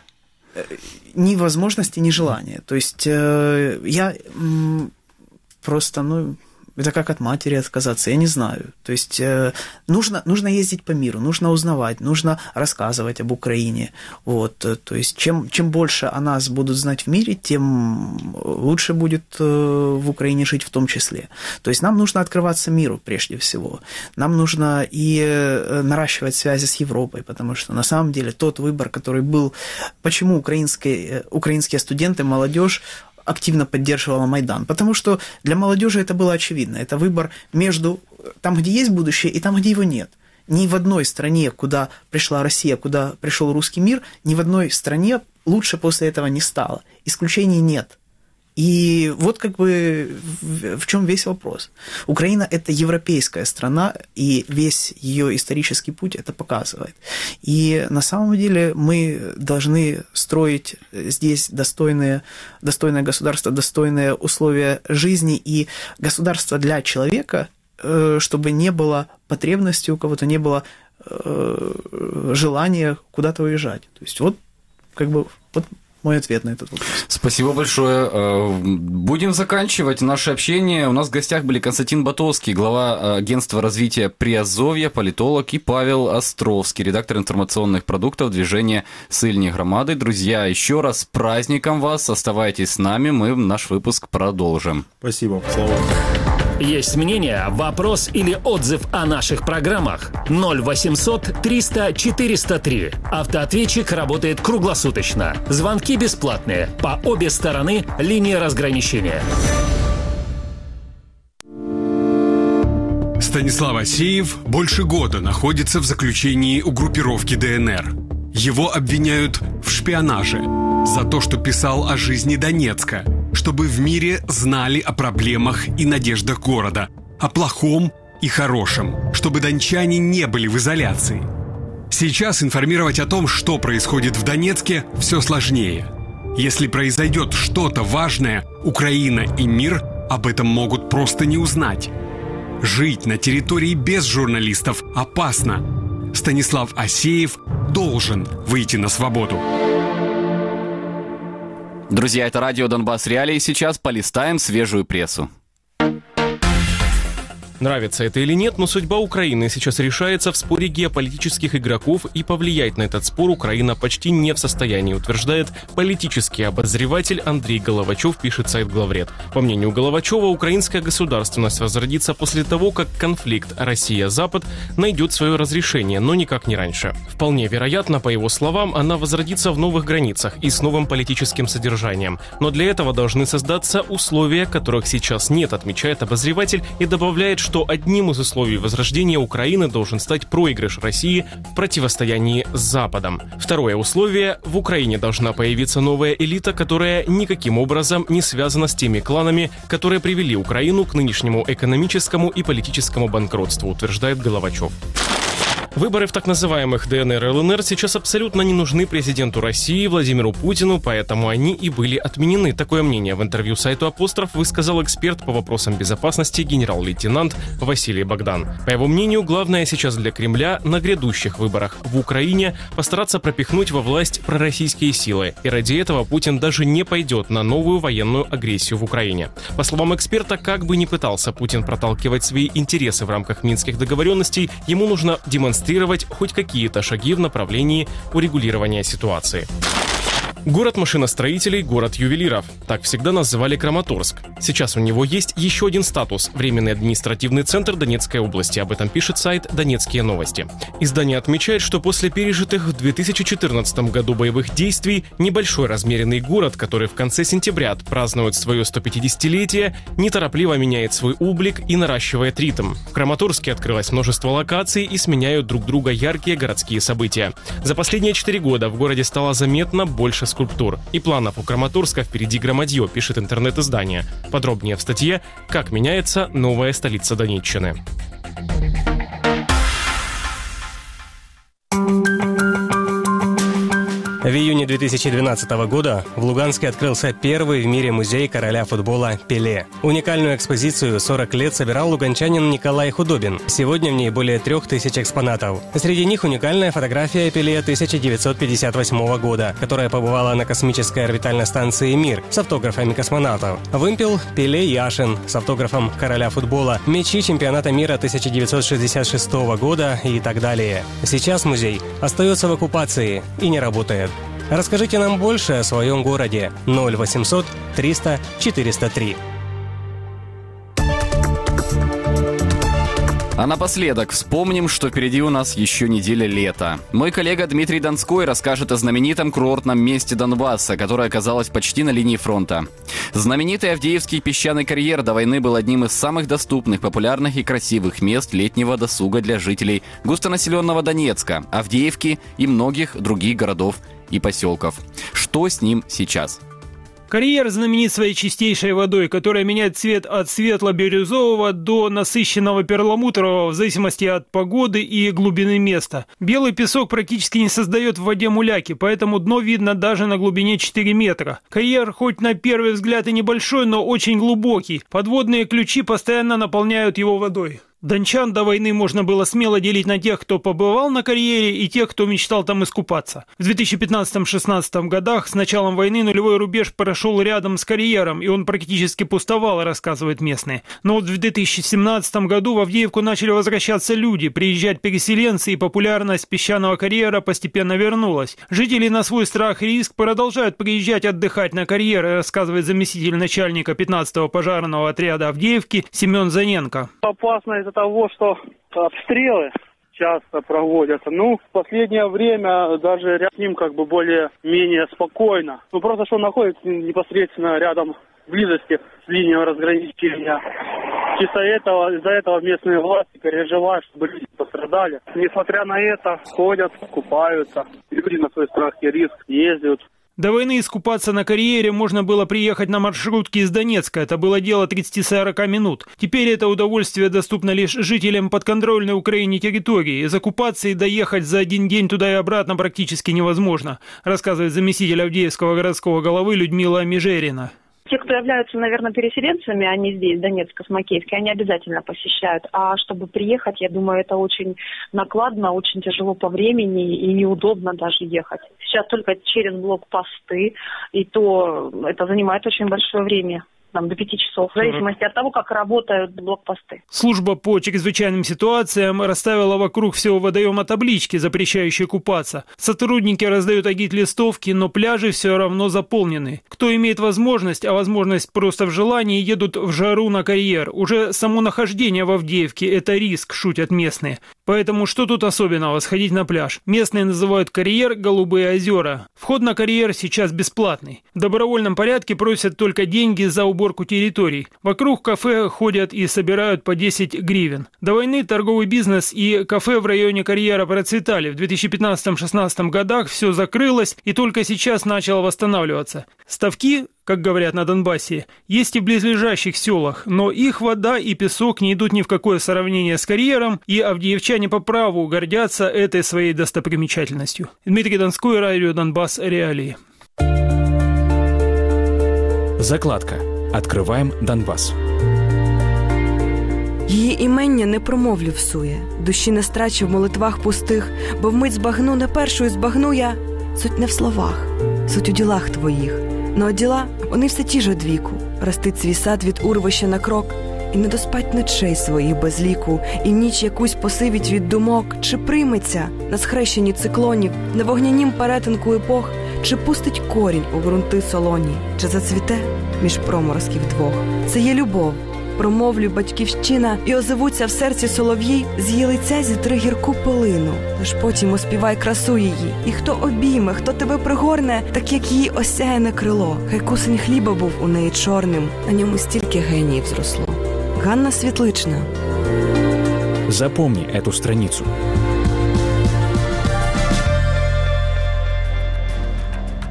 Speaker 8: Ни возможности, ни желания. То есть э, я просто, ну... Это как от матери отказаться, я не знаю. То есть э, нужно, нужно ездить по миру, нужно узнавать, нужно рассказывать об Украине. Вот. То есть чем, чем больше о нас будут знать в мире, тем лучше будет э, в Украине жить в том числе. То есть нам нужно открываться миру прежде всего. Нам нужно и э, наращивать связи с Европой, потому что на самом деле тот выбор, который был... Почему украинские, украинские студенты, молодежь активно поддерживала Майдан? Потому что для молодежи это было очевидно. Это выбор между там, где есть будущее, и там, где его нет. Ни в одной стране, куда пришла Россия, куда пришел русский мир, ни в одной стране лучше после этого не стало. Исключений нет. И вот как бы в чем весь вопрос. Украина – это европейская страна, и весь ее исторический путь это показывает. И на самом деле мы должны строить здесь достойное, достойное государство, достойные условия жизни и государство для человека, чтобы не было потребности у кого-то, не было желания куда-то уезжать. То есть вот как бы вот мой ответ на этот вопрос.
Speaker 2: Спасибо большое. Будем заканчивать наше общение. У нас в гостях были Константин Ботовский, глава агентства развития Приазовья, политолог, и Павел Островский, редактор информационных продуктов движения «Сильні громади». Друзья, еще раз с праздником вас. Оставайтесь с нами, мы наш выпуск продолжим.
Speaker 5: Спасибо. Слава.
Speaker 1: Есть мнение, вопрос или отзыв о наших программах? ноль восемьсот триста четыреста три. Автоответчик работает круглосуточно. Звонки бесплатные. По обе стороны линии разграничения.
Speaker 9: Станислав Асеев больше года находится в заключении у группировки ДНР. Его обвиняют в шпионаже за то, что писал о жизни Донецка, чтобы в мире знали о проблемах и надеждах города, о плохом и хорошем, чтобы дончане не были в изоляции. Сейчас информировать о том, что происходит в Донецке, все сложнее. Если произойдет что-то важное, Украина и мир об этом могут просто не узнать. Жить на территории без журналистов опасно. Станислав Асеев должен выйти на свободу.
Speaker 2: Друзья, это радио «Донбасс Реалии». Сейчас полистаем свежую прессу.
Speaker 10: Нравится это или нет, но судьба Украины сейчас решается в споре геополитических игроков, и повлиять на этот спор Украина почти не в состоянии, утверждает политический обозреватель Андрей Головачев, пишет сайт Главред. По мнению Головачева, украинская государственность возродится после того, как конфликт Россия-Запад найдет свое разрешение, но никак не раньше. Вполне вероятно, по его словам, она возродится в новых границах и с новым политическим содержанием. Но для этого должны создаться условия, которых сейчас нет, отмечает обозреватель, и добавляет, что одним из условий возрождения Украины должен стать проигрыш России в противостоянии с Западом. Второе условие – в Украине должна появиться новая элита, которая никаким образом не связана с теми кланами, которые привели Украину к нынешнему экономическому и политическому банкротству, утверждает Головачев. Выборы в так называемых ДНР и ЛНР сейчас абсолютно не нужны президенту России Владимиру Путину, поэтому они и были отменены. Такое мнение в интервью сайту «Апостроф» высказал эксперт по вопросам безопасности генерал-лейтенант Василий Богдан. По его мнению, главное сейчас для Кремля на грядущих выборах в Украине постараться пропихнуть во власть пророссийские силы. И ради этого Путин даже не пойдет на новую военную агрессию в Украине. По словам эксперта, как бы ни пытался Путин проталкивать свои интересы в рамках минских договоренностей, ему нужно демонстрировать хоть какие-то шаги в направлении урегулирования ситуации. Город машиностроителей, город ювелиров. Так всегда называли Краматорск. Сейчас у него есть еще один статус – временный административный центр Донецкой области. Об этом пишет сайт «Донецкие новости». Издание отмечает, что после пережитых в две тысячи четырнадцатом году боевых действий небольшой размеренный город, который в конце сентября празднует свое сто пятидесятилетие, неторопливо меняет свой облик и наращивает ритм. В Краматорске открылось множество локаций и сменяют друг друга яркие городские события. За последние четыре года в городе стало заметно больше скульптур. И планов у Краматорска впереди громадье, пишет интернет-издание. Подробнее в статье «Как меняется новая столица Донеччины».
Speaker 11: В июне две тысячи двенадцатого года в Луганске открылся первый в мире музей короля футбола Пеле. Уникальную экспозицию сорок лет собирал луганчанин Николай Худобин. Сегодня в ней более трех тысяч экспонатов. Среди них уникальная фотография Пеле тысяча девятьсот пятьдесят восьмого года, которая побывала на космической орбитальной станции «Мир» с автографами космонавтов. Вымпел Пеле Яшин с автографом короля футбола, мячи чемпионата мира тысяча девятьсот шестьдесят шестого года и так далее. Сейчас музей остается в оккупации и не работает. Расскажите нам больше о своем городе. ноль восемьсот триста четыреста три.
Speaker 2: А напоследок вспомним, что впереди у нас еще неделя лета. Мой коллега Дмитрий Донской расскажет о знаменитом курортном месте Донбасса, которое оказалось почти на линии фронта. Знаменитый Авдеевский песчаный карьер до войны был одним из самых доступных, популярных и красивых мест летнего досуга для жителей густонаселенного Донецка, Авдеевки и многих других городов и поселков. Что с ним сейчас?
Speaker 12: Карьер знаменит своей чистейшей водой, которая меняет цвет от светло-бирюзового до насыщенного перламутрового в зависимости от погоды и глубины места. Белый песок практически не создает в воде муляки, поэтому дно видно даже на глубине четыре метра. Карьер хоть на первый взгляд и небольшой, но очень глубокий. Подводные ключи постоянно наполняют его водой. Дончан до войны можно было смело делить на тех, кто побывал на карьере, и тех, кто мечтал там искупаться. В две тысячи пятнадцатом-шестнадцатом годах с началом войны нулевой рубеж прошел рядом с карьером, и он практически пустовал, рассказывают местные. Но вот в две тысячи семнадцатом году в Авдеевку начали возвращаться люди, приезжать переселенцы, и популярность песчаного карьера постепенно вернулась. Жители на свой страх и риск продолжают приезжать отдыхать на карьеры, рассказывает заместитель начальника пятнадцатого пожарного отряда Авдеевки Семен Заненко.
Speaker 13: Опасно из-за того, что обстрелы часто проводятся. Ну, в последнее время даже рядом с ним как бы более-менее спокойно. Ну, просто что он находится непосредственно рядом, в близости с линией разграничения. Чисто этого, из-за этого местные власти переживают, чтобы люди пострадали. Несмотря на это, ходят, купаются. Люди на свой страх и риск ездят.
Speaker 12: До войны искупаться на карьере можно было приехать на маршрутке из Донецка. Это было дело тридцати-сорока минут. Теперь это удовольствие доступно лишь жителям подконтрольной Украине территории. Закупаться и доехать за один день туда и обратно практически невозможно, рассказывает заместитель Авдеевского городского головы Людмила Межерина.
Speaker 14: Те, кто являются, наверное, переселенцами, они здесь, Донецк, Космакеевский, они обязательно посещают. А чтобы приехать, я думаю, это очень накладно, очень тяжело по времени и неудобно даже ехать. Сейчас только через блокпосты, и то это занимает очень большое время. Там, до пяти часов, в зависимости от того, как работают блокпосты.
Speaker 12: Служба по чрезвычайным ситуациям расставила вокруг всего водоема таблички, запрещающие купаться. Сотрудники раздают агит-листовки, но пляжи все равно заполнены. Кто имеет возможность, а возможность просто в желании, едут в жару на карьер. Уже само нахождение в Авдеевке – это риск, шутят местные. Поэтому что тут особенного сходить на пляж? Местные называют карьер «Голубые озера». Вход на карьер сейчас бесплатный. В добровольном порядке просят только деньги за уборку территорий. Вокруг кафе ходят и собирают по десять гривен. До войны торговый бизнес и кафе в районе карьера процветали. В две тысячи пятнадцатом-шестнадцатом годах все закрылось и только сейчас начало восстанавливаться. Ставки, как говорят на Донбассе, есть и в близлежащих селах, но их вода и песок не идут ни в какое сравнение с карьером, и авдеевчане по праву гордятся этой своей достопримечательностью. Дмитрий Донской, радио Донбасс, реалии.
Speaker 15: Закладка. Откриваємо Донбас.
Speaker 16: Її імення не промовлю всує, душі не страчу в молитвах пустих, бо вмить збагну, не першою збагну я. Суть не в словах, суть у ділах твоїх. Но діла, вони все ті ж одвіку. Ростить свій сад від урвища на крок, і не доспать ночей своїх без ліку, і ніч якусь посивіть від думок. Чи прийметься на схрещенні циклонів, на вогнянім перетинку епох, чи пустить корінь у ґрунти солоні, чи зацвіте між проморозків двох. Це є любов, промовлю батьківщина, і озовуться в серці солов'ї, з її лиця зітри гірку пилину, лиш потім оспівай красу її. І хто обійме, хто тебе пригорне, так як її осяяне крило. Хай кусень хліба був у неї чорним, на ньому стільки геніїв зросло. Ганна Світлична.
Speaker 15: Запомни эту страницу.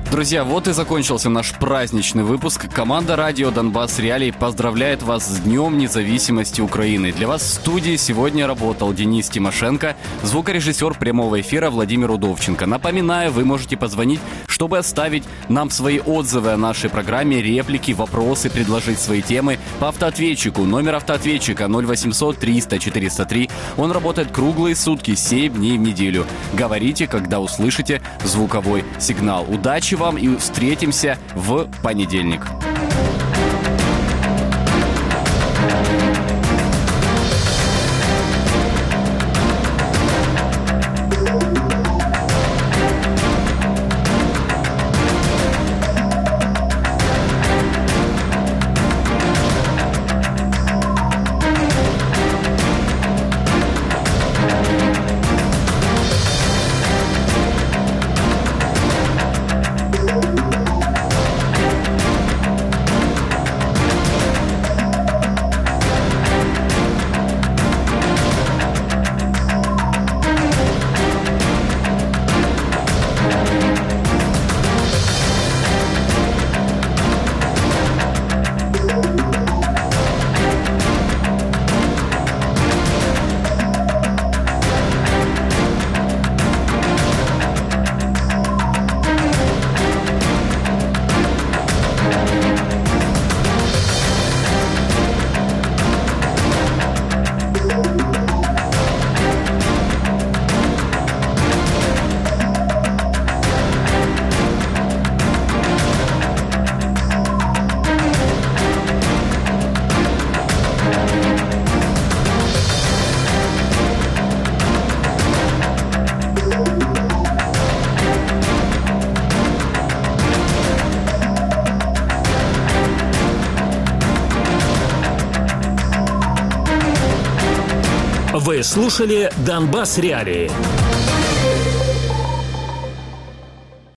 Speaker 2: Друзья, вот и закончился наш праздничный выпуск. Команда радио «Донбасс Реалии» поздравляет вас с Днем независимости Украины. Для вас в студии сегодня работал Денис Тимошенко, звукорежиссер прямого эфира Владимир Удовченко. Напоминаю, вы можете позвонить, чтобы оставить нам свои отзывы о нашей программе, реплики, вопросы, предложить свои темы по автоответчику. Номер автоответчика ноль восемьсот триста четыреста три. Он работает круглые сутки, семь дней в неделю. Говорите, когда услышите звуковой сигнал. Удачи вам и встретимся в понедельник.
Speaker 1: Вы слушали «Донбасс Реалии».